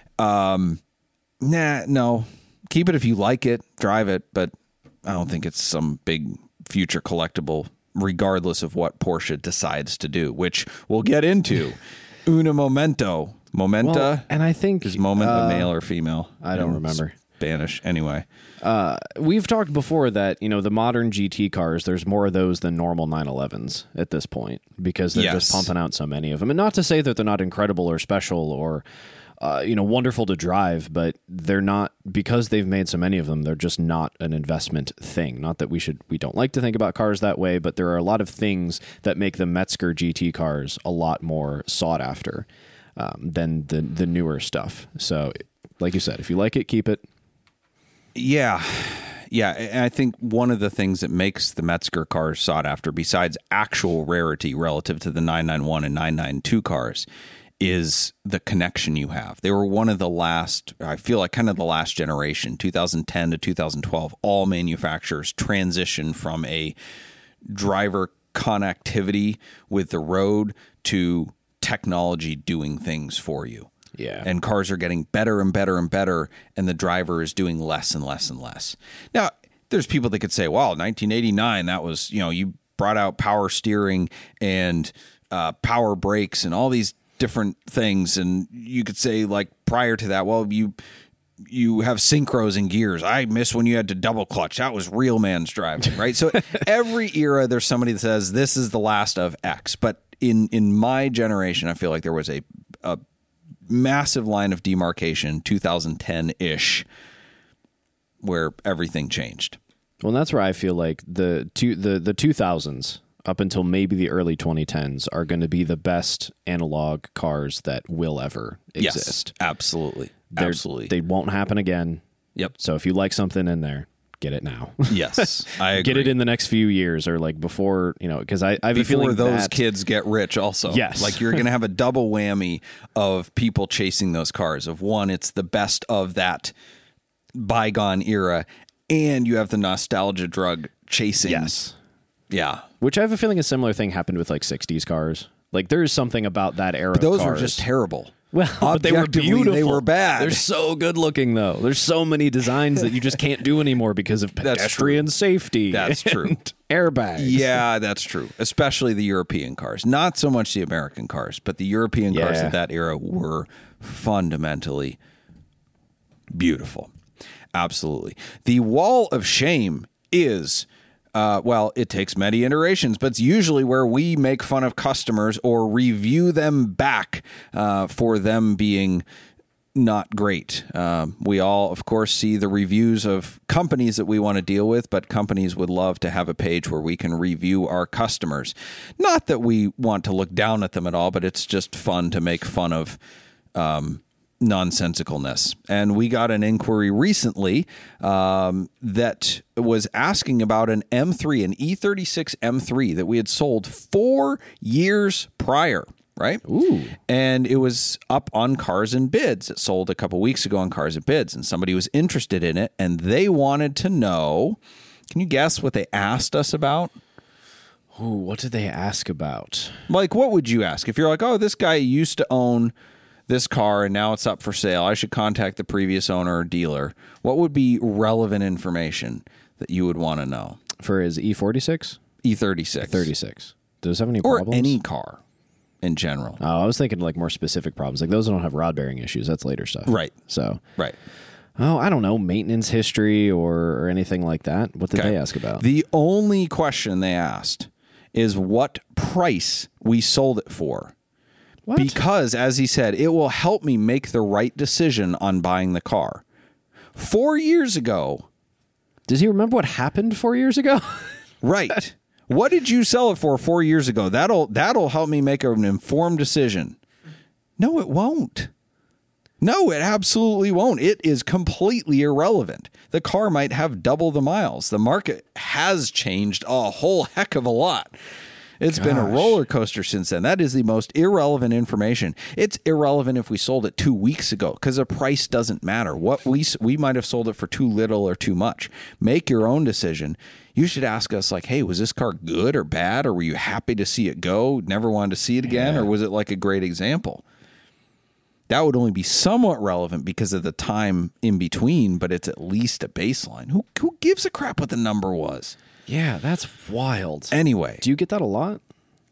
no, keep it if you like it, drive it, but I don't think it's some big future collectible, regardless of what Porsche decides to do, which we'll get into. Una momento. Momenta. Well, and I think is moment a male or female? I don't remember. Spanish. Anyway. We've talked before that, the modern GT cars, there's more of those than normal 911s at this point because they're just pumping out so many of them. And not to say that they're not incredible or special or, wonderful to drive, but they're not, because they've made so many of them, they're just not an investment thing. Not that we don't like to think about cars that way, but there are a lot of things that make the Metzger GT cars a lot more sought after than the newer stuff. So, like you said, if you like it, keep it. Yeah. Yeah. And I think one of the things that makes the Metzger cars sought after, besides actual rarity relative to the 991 and 992 cars, is the connection you have. They were one of the last, I feel like kind of the last generation, 2010 to 2012, all manufacturers transitioned from a driver connectivity with the road to technology doing things for you. Yeah. And cars are getting better and better and better, and the driver is doing less and less and less. Now, there's people that could say, well, 1989, that was, you brought out power steering and power brakes and all these different things. And you could say, like, prior to that, well, you have synchros and gears. I miss when you had to double clutch. That was real man's driving, right? So every era, there's somebody that says, this is the last of X. But in my generation, I feel like there was a massive line of demarcation, 2010-ish, where everything changed. Well, and that's where I feel like the 2000s up until maybe the early 2010s are going to be the best analog cars that will ever exist. Yes, absolutely. Absolutely. They won't happen again. Yep. So if you like something in there, get it now. Yes, I agree. Get it in the next few years, or like before, because I have a feeling before those that kids get rich also. Yes. Like you're going to have a double whammy of people chasing those cars. Of one, it's the best of that bygone era, and you have the nostalgia drug chasing. Yes. Yeah. Which I have a feeling a similar thing happened with like 60s cars. Like there's something about that era But those of were cars. just terrible. Well, but they were Objectively, beautiful. they were bad. They're so good looking, though. There's so many designs that you just can't do anymore because of pedestrian safety. That's true. And airbags. Yeah, that's true. Especially the European cars. Not so much the American cars, but the European cars Yeah. of that era were fundamentally beautiful. Absolutely. The wall of shame is, well, it takes many iterations, but it's usually where we make fun of customers or review them back for them being not great. We all, of course, see the reviews of companies that we want to deal with, but companies would love to have a page where we can review our customers. Not that we want to look down at them at all, but it's just fun to make fun of nonsensicalness. And we got an inquiry recently that was asking about an M3, an E36 M3 that we had sold 4 years prior. Right? Ooh. And it was up on Cars and Bids. It sold a couple weeks ago on Cars and Bids, and somebody was interested in it, and they wanted to know, can you guess what they asked us about? Ooh, what did they ask about? Like, what would you ask? If you're like, oh, this guy used to own this car and now it's up for sale, I should contact the previous owner or dealer. What would be relevant information that you would want to know? For his E46? E36. 36. Does it have any Or problems? any car in general. Oh, I was thinking like more specific problems. Like those don't have rod bearing issues. That's later stuff. Right. So, Right. oh, I don't know, maintenance history or anything like that. What did Okay. they ask about? The only question they asked is what price we sold it for. What? Because, as he said, it will help me make the right decision on buying the car. 4 years ago, Does he remember what happened 4 years ago? right. What did you sell it for 4 years ago? That'll help me make an informed decision. No, it won't. No, it absolutely won't. It is completely irrelevant. The car might have double the miles. The market has changed a whole heck of a lot. It's been a roller coaster since then. That is the most irrelevant information. It's irrelevant if we sold it 2 weeks ago because the price doesn't matter. What we might have sold it for too little or too much. Make your own decision. You should ask us like, hey, was this car good or bad? Or were you happy to see it go? Never wanted to see it again? Or was it like a great example? That would only be somewhat relevant because of the time in between, but it's at least a baseline. Who gives a crap what the number was? Yeah, that's wild. Anyway. Do you get that a lot?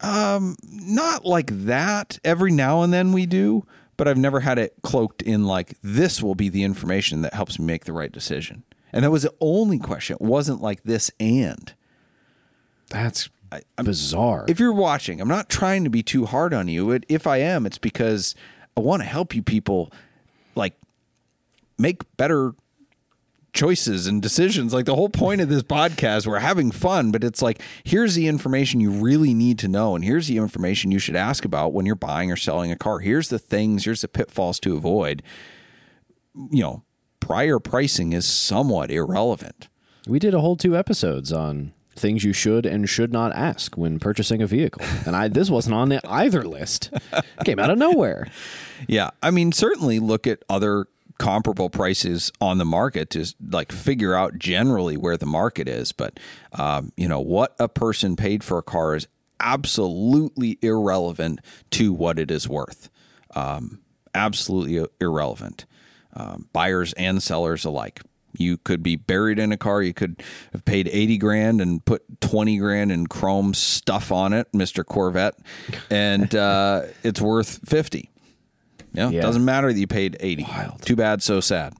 Not like that. Every now and then we do, but I've never had it cloaked in like, this will be the information that helps me make the right decision. And that was the only question. It wasn't like this and. That's bizarre. If you're watching, I'm not trying to be too hard on you. If I am, it's because I want to help you people like make better choices and decisions. Like the whole point of this podcast, we're having fun, but it's like, here's the information you really need to know. And here's the information you should ask about when you're buying or selling a car. Here's the things, here's the pitfalls to avoid. You know, prior pricing is somewhat irrelevant. We did a whole 2 episodes on things you should and should not ask when purchasing a vehicle. And this wasn't on either list. It came out of nowhere. Yeah. I mean, certainly look at other comparable prices on the market to like figure out generally where the market is. But, what a person paid for a car is absolutely irrelevant to what it is worth. Absolutely irrelevant. Buyers and sellers alike. You could be buried in a car. You could have paid $80,000 and put $20,000 in chrome stuff on it, Mr. Corvette, and it's worth $50,000. Yeah, it doesn't matter that you paid $80,000. Wild. Too bad, so sad.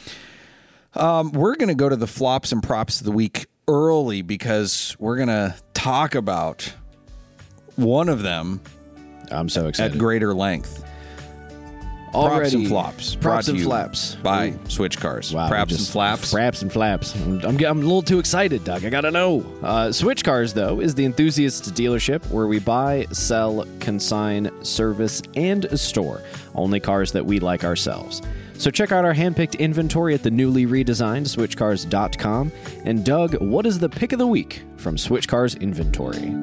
We're going to go to the flops and props of the week early because we're going to talk about one of them I'm so excited. at greater length. Already. Props and flops. Props and you flaps. by Switch Cars. Wow, Props and flaps. Fraps and flaps. I'm a little too excited, Doug. I gotta know. Switch Cars, though, is the enthusiast dealership where we buy, sell, consign, service, and store only cars that we like ourselves. So check out our handpicked inventory at the newly redesigned switchcars.com. And Doug, what is the pick of the week from Switch Cars inventory?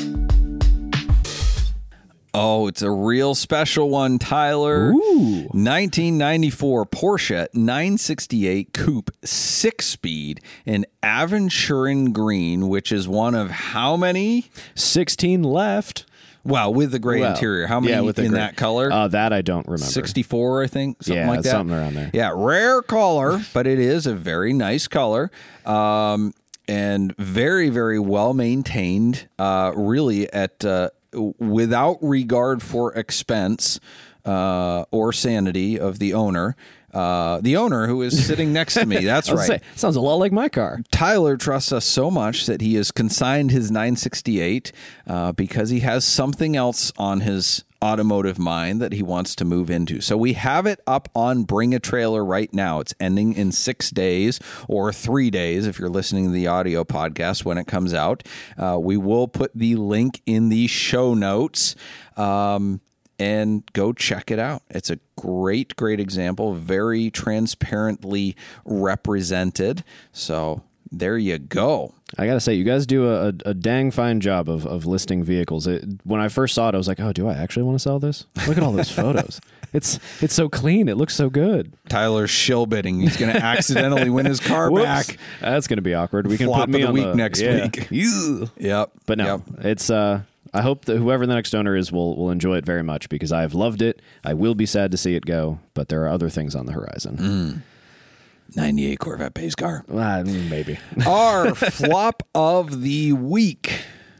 Oh, it's a real special one, Tyler. Ooh. 1994 Porsche 968 Coupe 6-speed in Aventurin Green, which is one of how many? 16 left. Well, with the gray interior. How many with the in gray. that color? That I don't remember. 64, I think. Something like that. Something around there. Yeah, rare color, but it is a very nice color. And very, very well maintained, really at without regard for expense or sanity of the owner. The owner who is sitting next to me. That's right. Sounds a lot like my car. Tyler trusts us so much that he has consigned his 968 because he has something else on his automotive mind that he wants to move into. So we have it up on Bring a Trailer right now. It's ending in 6 days or 3 days if you're listening to the audio podcast when it comes out. We will put the link in the show notes. And go check it out. It's a great, great example, very transparently represented. So there you go. I gotta say, you guys do a dang fine job of listing vehicles. When I first saw it, I was like, oh, do I actually want to sell this? Look at all those photos. It's so clean. It looks so good. Tyler's shill bidding. He's going to accidentally win his car back. That's going to be awkward. We can Flop put me of the on week next week. Yep. But no, it's I hope that whoever the next owner is will enjoy it very much because I have loved it. I will be sad to see it go, but there are other things on the horizon. 98 Corvette pace car. Maybe. Our flop of the week.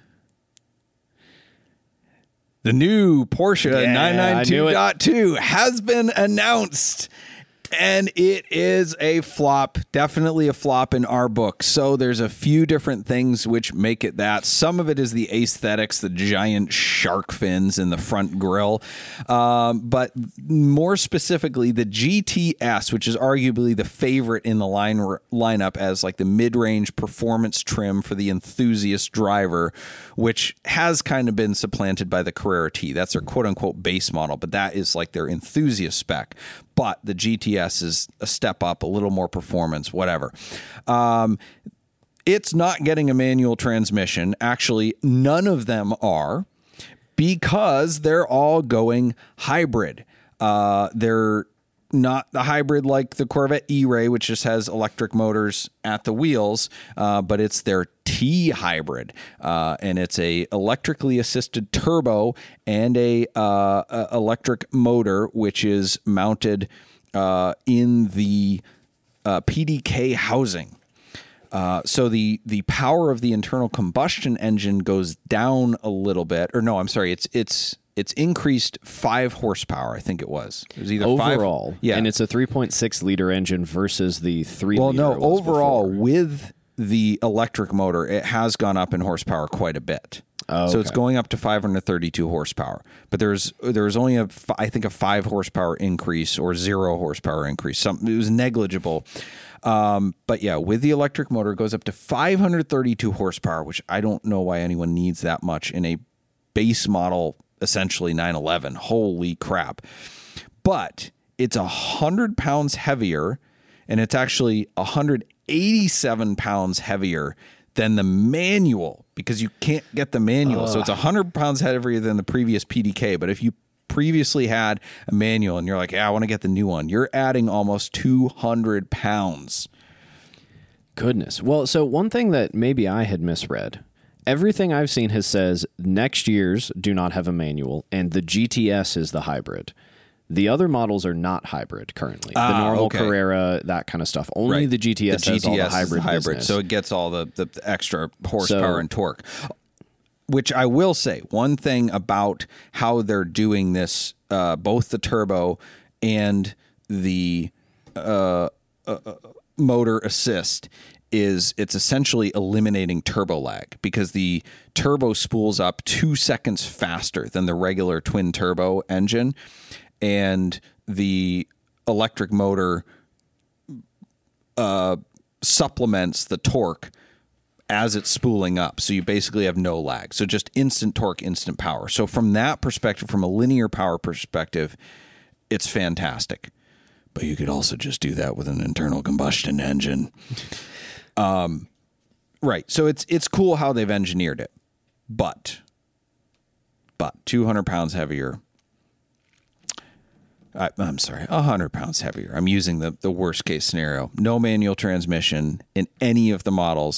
The new Porsche 992.2 has been announced. And it is a flop, definitely a flop in our book. So there's a few different things which make it that. Some of it is the aesthetics, the giant shark fins in the front grille. But more specifically, the GTS, which is arguably the favorite in the lineup as like the mid-range performance trim for the enthusiast driver, which has kind of been supplanted by the Carrera T. That's their quote-unquote base model, but that is like their enthusiast spec. But the GTS is a step up, a little more performance, whatever. It's not getting a manual transmission. Actually, none of them are because they're all going hybrid. They're not the hybrid like the Corvette E-Ray, which just has electric motors at the wheels, but it's their T hybrid, and it's a electrically assisted turbo and a electric motor, which is mounted in the PDK housing. So the power of the internal combustion engine goes down a little bit, or no, I'm sorry, it's increased 5 horsepower. I think it was either overall, 5, yeah, and it's a 3.6 liter engine versus the 3. Well, no, overall before. with the electric motor, it has gone up in horsepower quite a bit. Oh, so it's going up to 532 horsepower. But there's only I think a 5 horsepower increase or 0 horsepower increase. It was negligible. But yeah, with the electric motor, it goes up to 532 horsepower, which I don't know why anyone needs that much in a base model, essentially 911. Holy crap. But it's 100 pounds heavier, and it's actually 187 pounds heavier than the manual, because you can't get the manual. So it's 100 pounds heavier than the previous PDK. But if you previously had a manual and you're like, yeah, I want to get the new one, you're adding almost 200 pounds. Goodness. Well, so one thing that maybe I had misread, everything I've seen says next year's do not have a manual, and the GTS is the hybrid. The other models are not hybrid currently. The normal Carrera, that kind of stuff. Only the GTS has all the hybrid business. So it gets all the extra horsepower and torque. Which I will say, one thing about how they're doing this, both the turbo and the motor assist, is it's essentially eliminating turbo lag, because the turbo spools up 2 seconds faster than the regular twin turbo engine, and the electric motor supplements the torque as it's spooling up. So you basically have no lag. So just instant torque, instant power. So from that perspective, from a linear power perspective, it's fantastic. but you could also just do that with an internal combustion engine. Right. So it's cool how they've engineered it, but 200 pounds heavier. I'm sorry, 100 pounds heavier. I'm using the worst case scenario. No manual transmission in any of the models,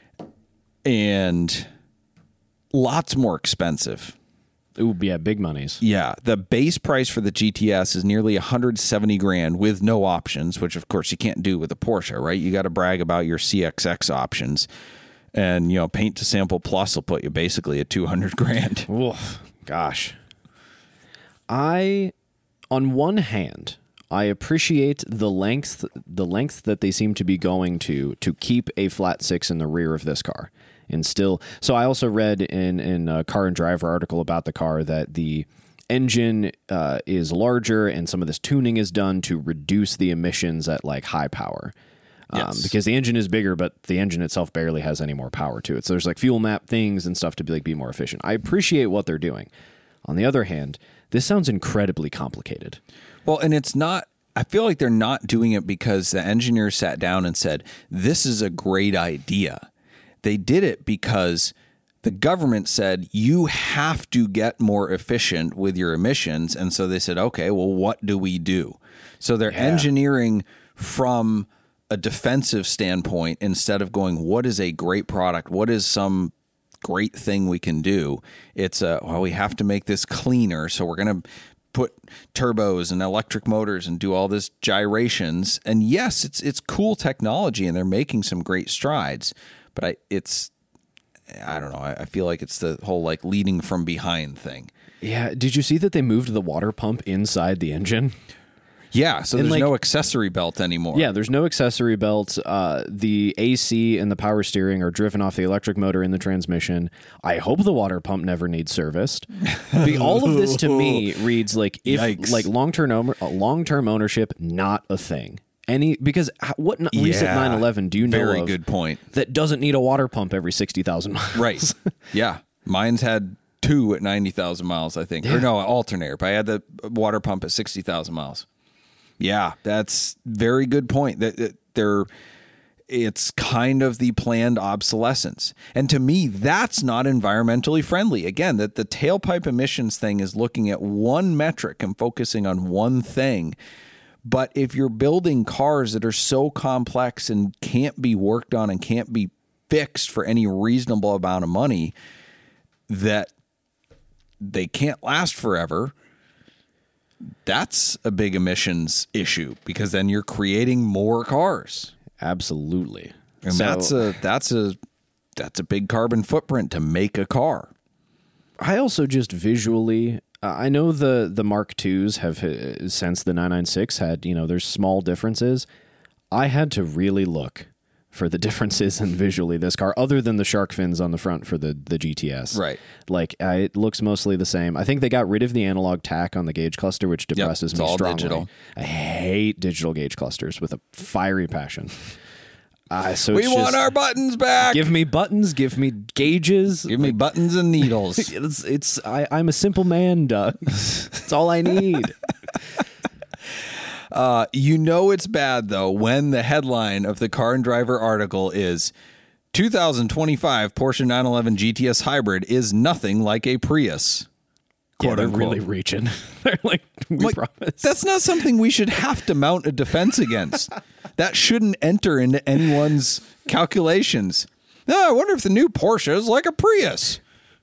and lots more expensive. Ooh, yeah, big monies. Yeah, the base price for the GTS is nearly 170 grand with no options, which of course you can't do with a Porsche, right? You got to brag about your CXX options, and Paint to Sample Plus will put you basically at 200 grand. Oof, gosh. On one hand, I appreciate the length that they seem to be going to keep a flat six in the rear of this car. And still, so I also read in a Car and Driver article about the car that the engine is larger and some of this tuning is done to reduce the emissions at like high power. Yes. Because the engine is bigger, but the engine itself barely has any more power to it. So there's like fuel map things and stuff to be more efficient. I appreciate what they're doing. On the other hand, this sounds incredibly complicated. Well, and it's not, I feel like they're not doing it because the engineers sat down and said, this is a great idea. They did it because the government said, you have to get more efficient with your emissions. And so they said, okay, well, what do we do? So they're engineering from a defensive standpoint instead of going, what is a great product? What is some great thing we can do? It's we have to make this cleaner, so we're going to put turbos and electric motors and do all this gyrations. And yes, it's cool technology and they're making some great strides, but I don't know. I feel like it's the whole like leading from behind thing. Yeah. Did you see that they moved the water pump inside the engine? Yeah, so there's no accessory belt anymore. Yeah, there's no accessory belt. The AC and the power steering are driven off the electric motor in the transmission. I hope the water pump never needs serviced. All of this to me reads like long-term ownership, not a thing. Because what recent 911 do you know Very of good point. that doesn't need a water pump every 60,000 miles? Right. Yeah. Mine's had 2 at 90,000 miles, I think. Yeah. Or no, alternator. But I had the water pump at 60,000 miles. Yeah, that's very good point. It's kind of the planned obsolescence. And to me, that's not environmentally friendly. Again, that the tailpipe emissions thing is looking at one metric and focusing on one thing. But if you're building cars that are so complex and can't be worked on and can't be fixed for any reasonable amount of money, that they can't last forever, that's a big emissions issue, because then you're creating more cars. Absolutely. And that's a big carbon footprint to make a car. I also just visually, I know the Mark IIs have, since the 996 had, there's small differences. I had to really look for the differences in visually this car, other than the shark fins on the front for the GTS. Right. Like, it looks mostly the same. I think they got rid of the analog tack on the gauge cluster, which depresses me strongly. Digital. I hate digital gauge clusters with a fiery passion. So we want our buttons back. Give me buttons. Give me gauges. Give me buttons and needles. I'm a simple man, Doug. That's all I need. It's bad, though, when the headline of the Car and Driver article is 2025 Porsche 911 GTS Hybrid is nothing like a Prius. Yeah, they're really reaching. They're like, promise. That's not something we should have to mount a defense against. That shouldn't enter into anyone's calculations. No, I wonder if the new Porsche is like a Prius.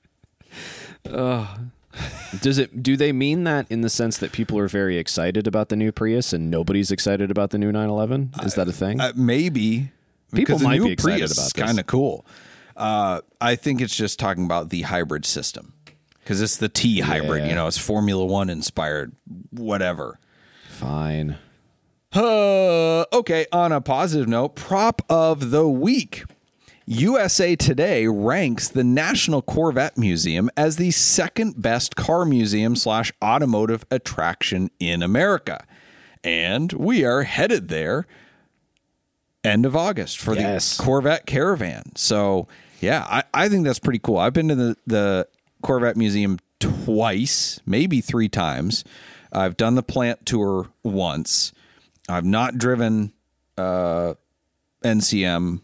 Do they mean that in the sense that people are very excited about the new Prius and nobody's excited about the new 911? Is that a thing? Maybe. People might be excited Prius about is this. Kind of cool. I think it's just talking about the hybrid system, because it's the T hybrid. It's Formula One inspired, whatever. Fine. Okay. On a positive note, prop of the week. USA Today ranks the National Corvette Museum as the second best car museum / automotive attraction in America. And we are headed there end of August for the Corvette Caravan. So, yeah, I think that's pretty cool. I've been to the Corvette Museum twice, maybe 3 times. I've done the plant tour once. I've not driven NCM.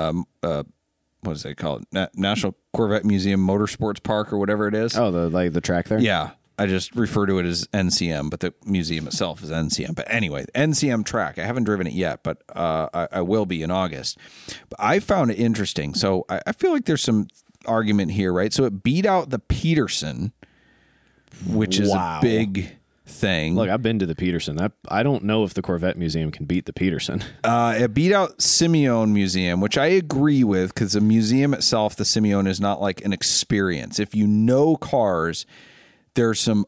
What is it called? National Corvette Museum Motorsports Park or whatever it is. Oh, the track there? Yeah. I just refer to it as NCM, but the museum itself is NCM. But anyway, NCM track. I haven't driven it yet, but I will be in August. But I found it interesting. So I feel like there's some argument here, right? So it beat out the Peterson, which is a big thing. Look, I've been to the Peterson. I don't know if the Corvette Museum can beat the Peterson. It beat out Simeone Museum, which I agree with, because the museum itself, the Simeone, is not like an experience. If you know cars, there's some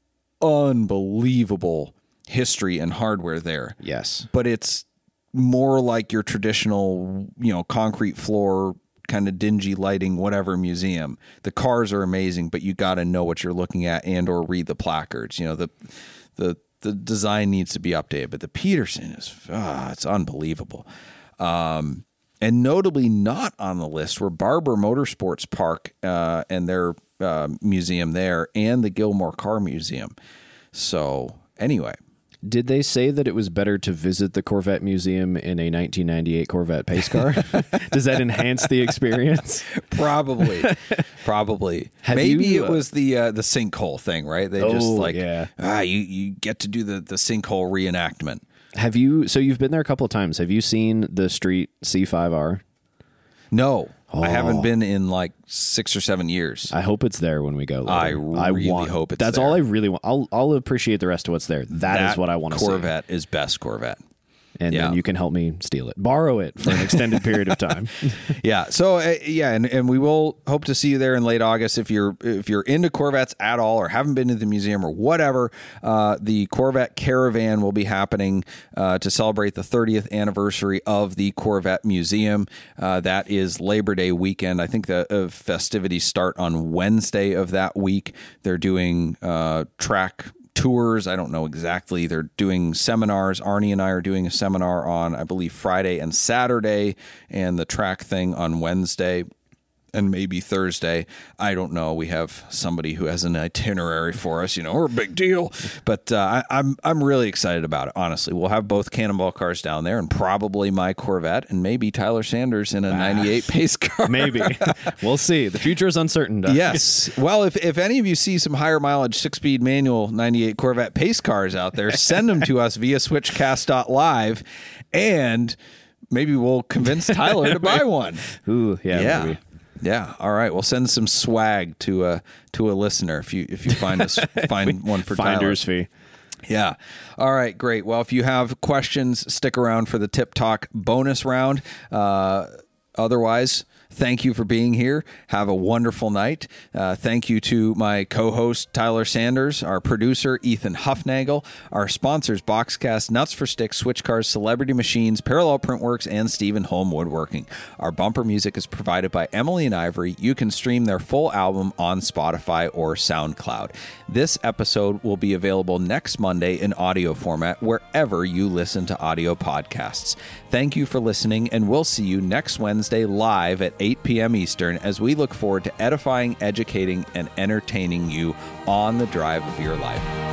unbelievable history and hardware there. Yes. But it's more like your traditional, concrete floor, kind of dingy lighting, whatever museum. The cars are amazing, but you got to know what you're looking at and or read the placards. The design needs to be updated, but the Peterson is it's unbelievable. And notably not on the list were Barber Motorsports Park and their museum there, and the Gilmore Car Museum. So anyway, did they say that it was better to visit the Corvette Museum in a 1998 Corvette pace car? Does that enhance the experience? Probably. Maybe it was the sinkhole thing, right? They you get to do the sinkhole reenactment. So you've been there a couple of times. Have you seen the Street C5R? No. I haven't been in like 6 or 7 years. I hope it's there when we go later. I really hope it's That's there. all I really want. I'll appreciate the rest of what's there. That is what I want to see. Corvette is best Corvette. And then you can help me steal it. Borrow it for an extended period of time. Yeah. So, and we will hope to see you there in late August. If you're into Corvettes at all or haven't been to the museum or whatever, the Corvette Caravan will be happening to celebrate the 30th anniversary of the Corvette Museum. That is Labor Day weekend. I think the festivities start on Wednesday of that week. They're doing track tours. I don't know exactly. They're doing seminars. Arnie and I are doing a seminar on, I believe, Friday and Saturday, and the track thing on Wednesday and maybe Thursday. I don't know. We have somebody who has an itinerary for us. We're a big deal. But I'm really excited about it, honestly. We'll have both Cannonball cars down there and probably my Corvette and maybe Tyler Sanders in a 98 pace car. Maybe. We'll see. The future is uncertain, Doug. Yes. Well, if any of you see some higher mileage 6-speed manual 98 Corvette pace cars out there, send them to us via switchcast.live, and maybe we'll convince Tyler to buy one. Ooh, yeah. Maybe. Yeah. All right. We'll send some swag to a listener if you find one for finder's Tyler. fee. Yeah. All right. Great. Well, if you have questions, stick around for the Tip Talk bonus round. Otherwise, thank you for being here. Have a wonderful night. Thank you to my co-host, Tyler Sanders, our producer, Ethan Huffnagel, our sponsors, Boxcast, Nuts for Sticks, Switch Cars, Celebrity Machines, Parallel Printworks, and Stephen Holm Woodworking. Our bumper music is provided by Emily and Ivory. You can stream their full album on Spotify or SoundCloud. This episode will be available next Monday in audio format wherever you listen to audio podcasts. Thank you for listening, and we'll see you next Wednesday live at 8 p.m. Eastern as we look forward to edifying, educating, and entertaining you on the drive of your life.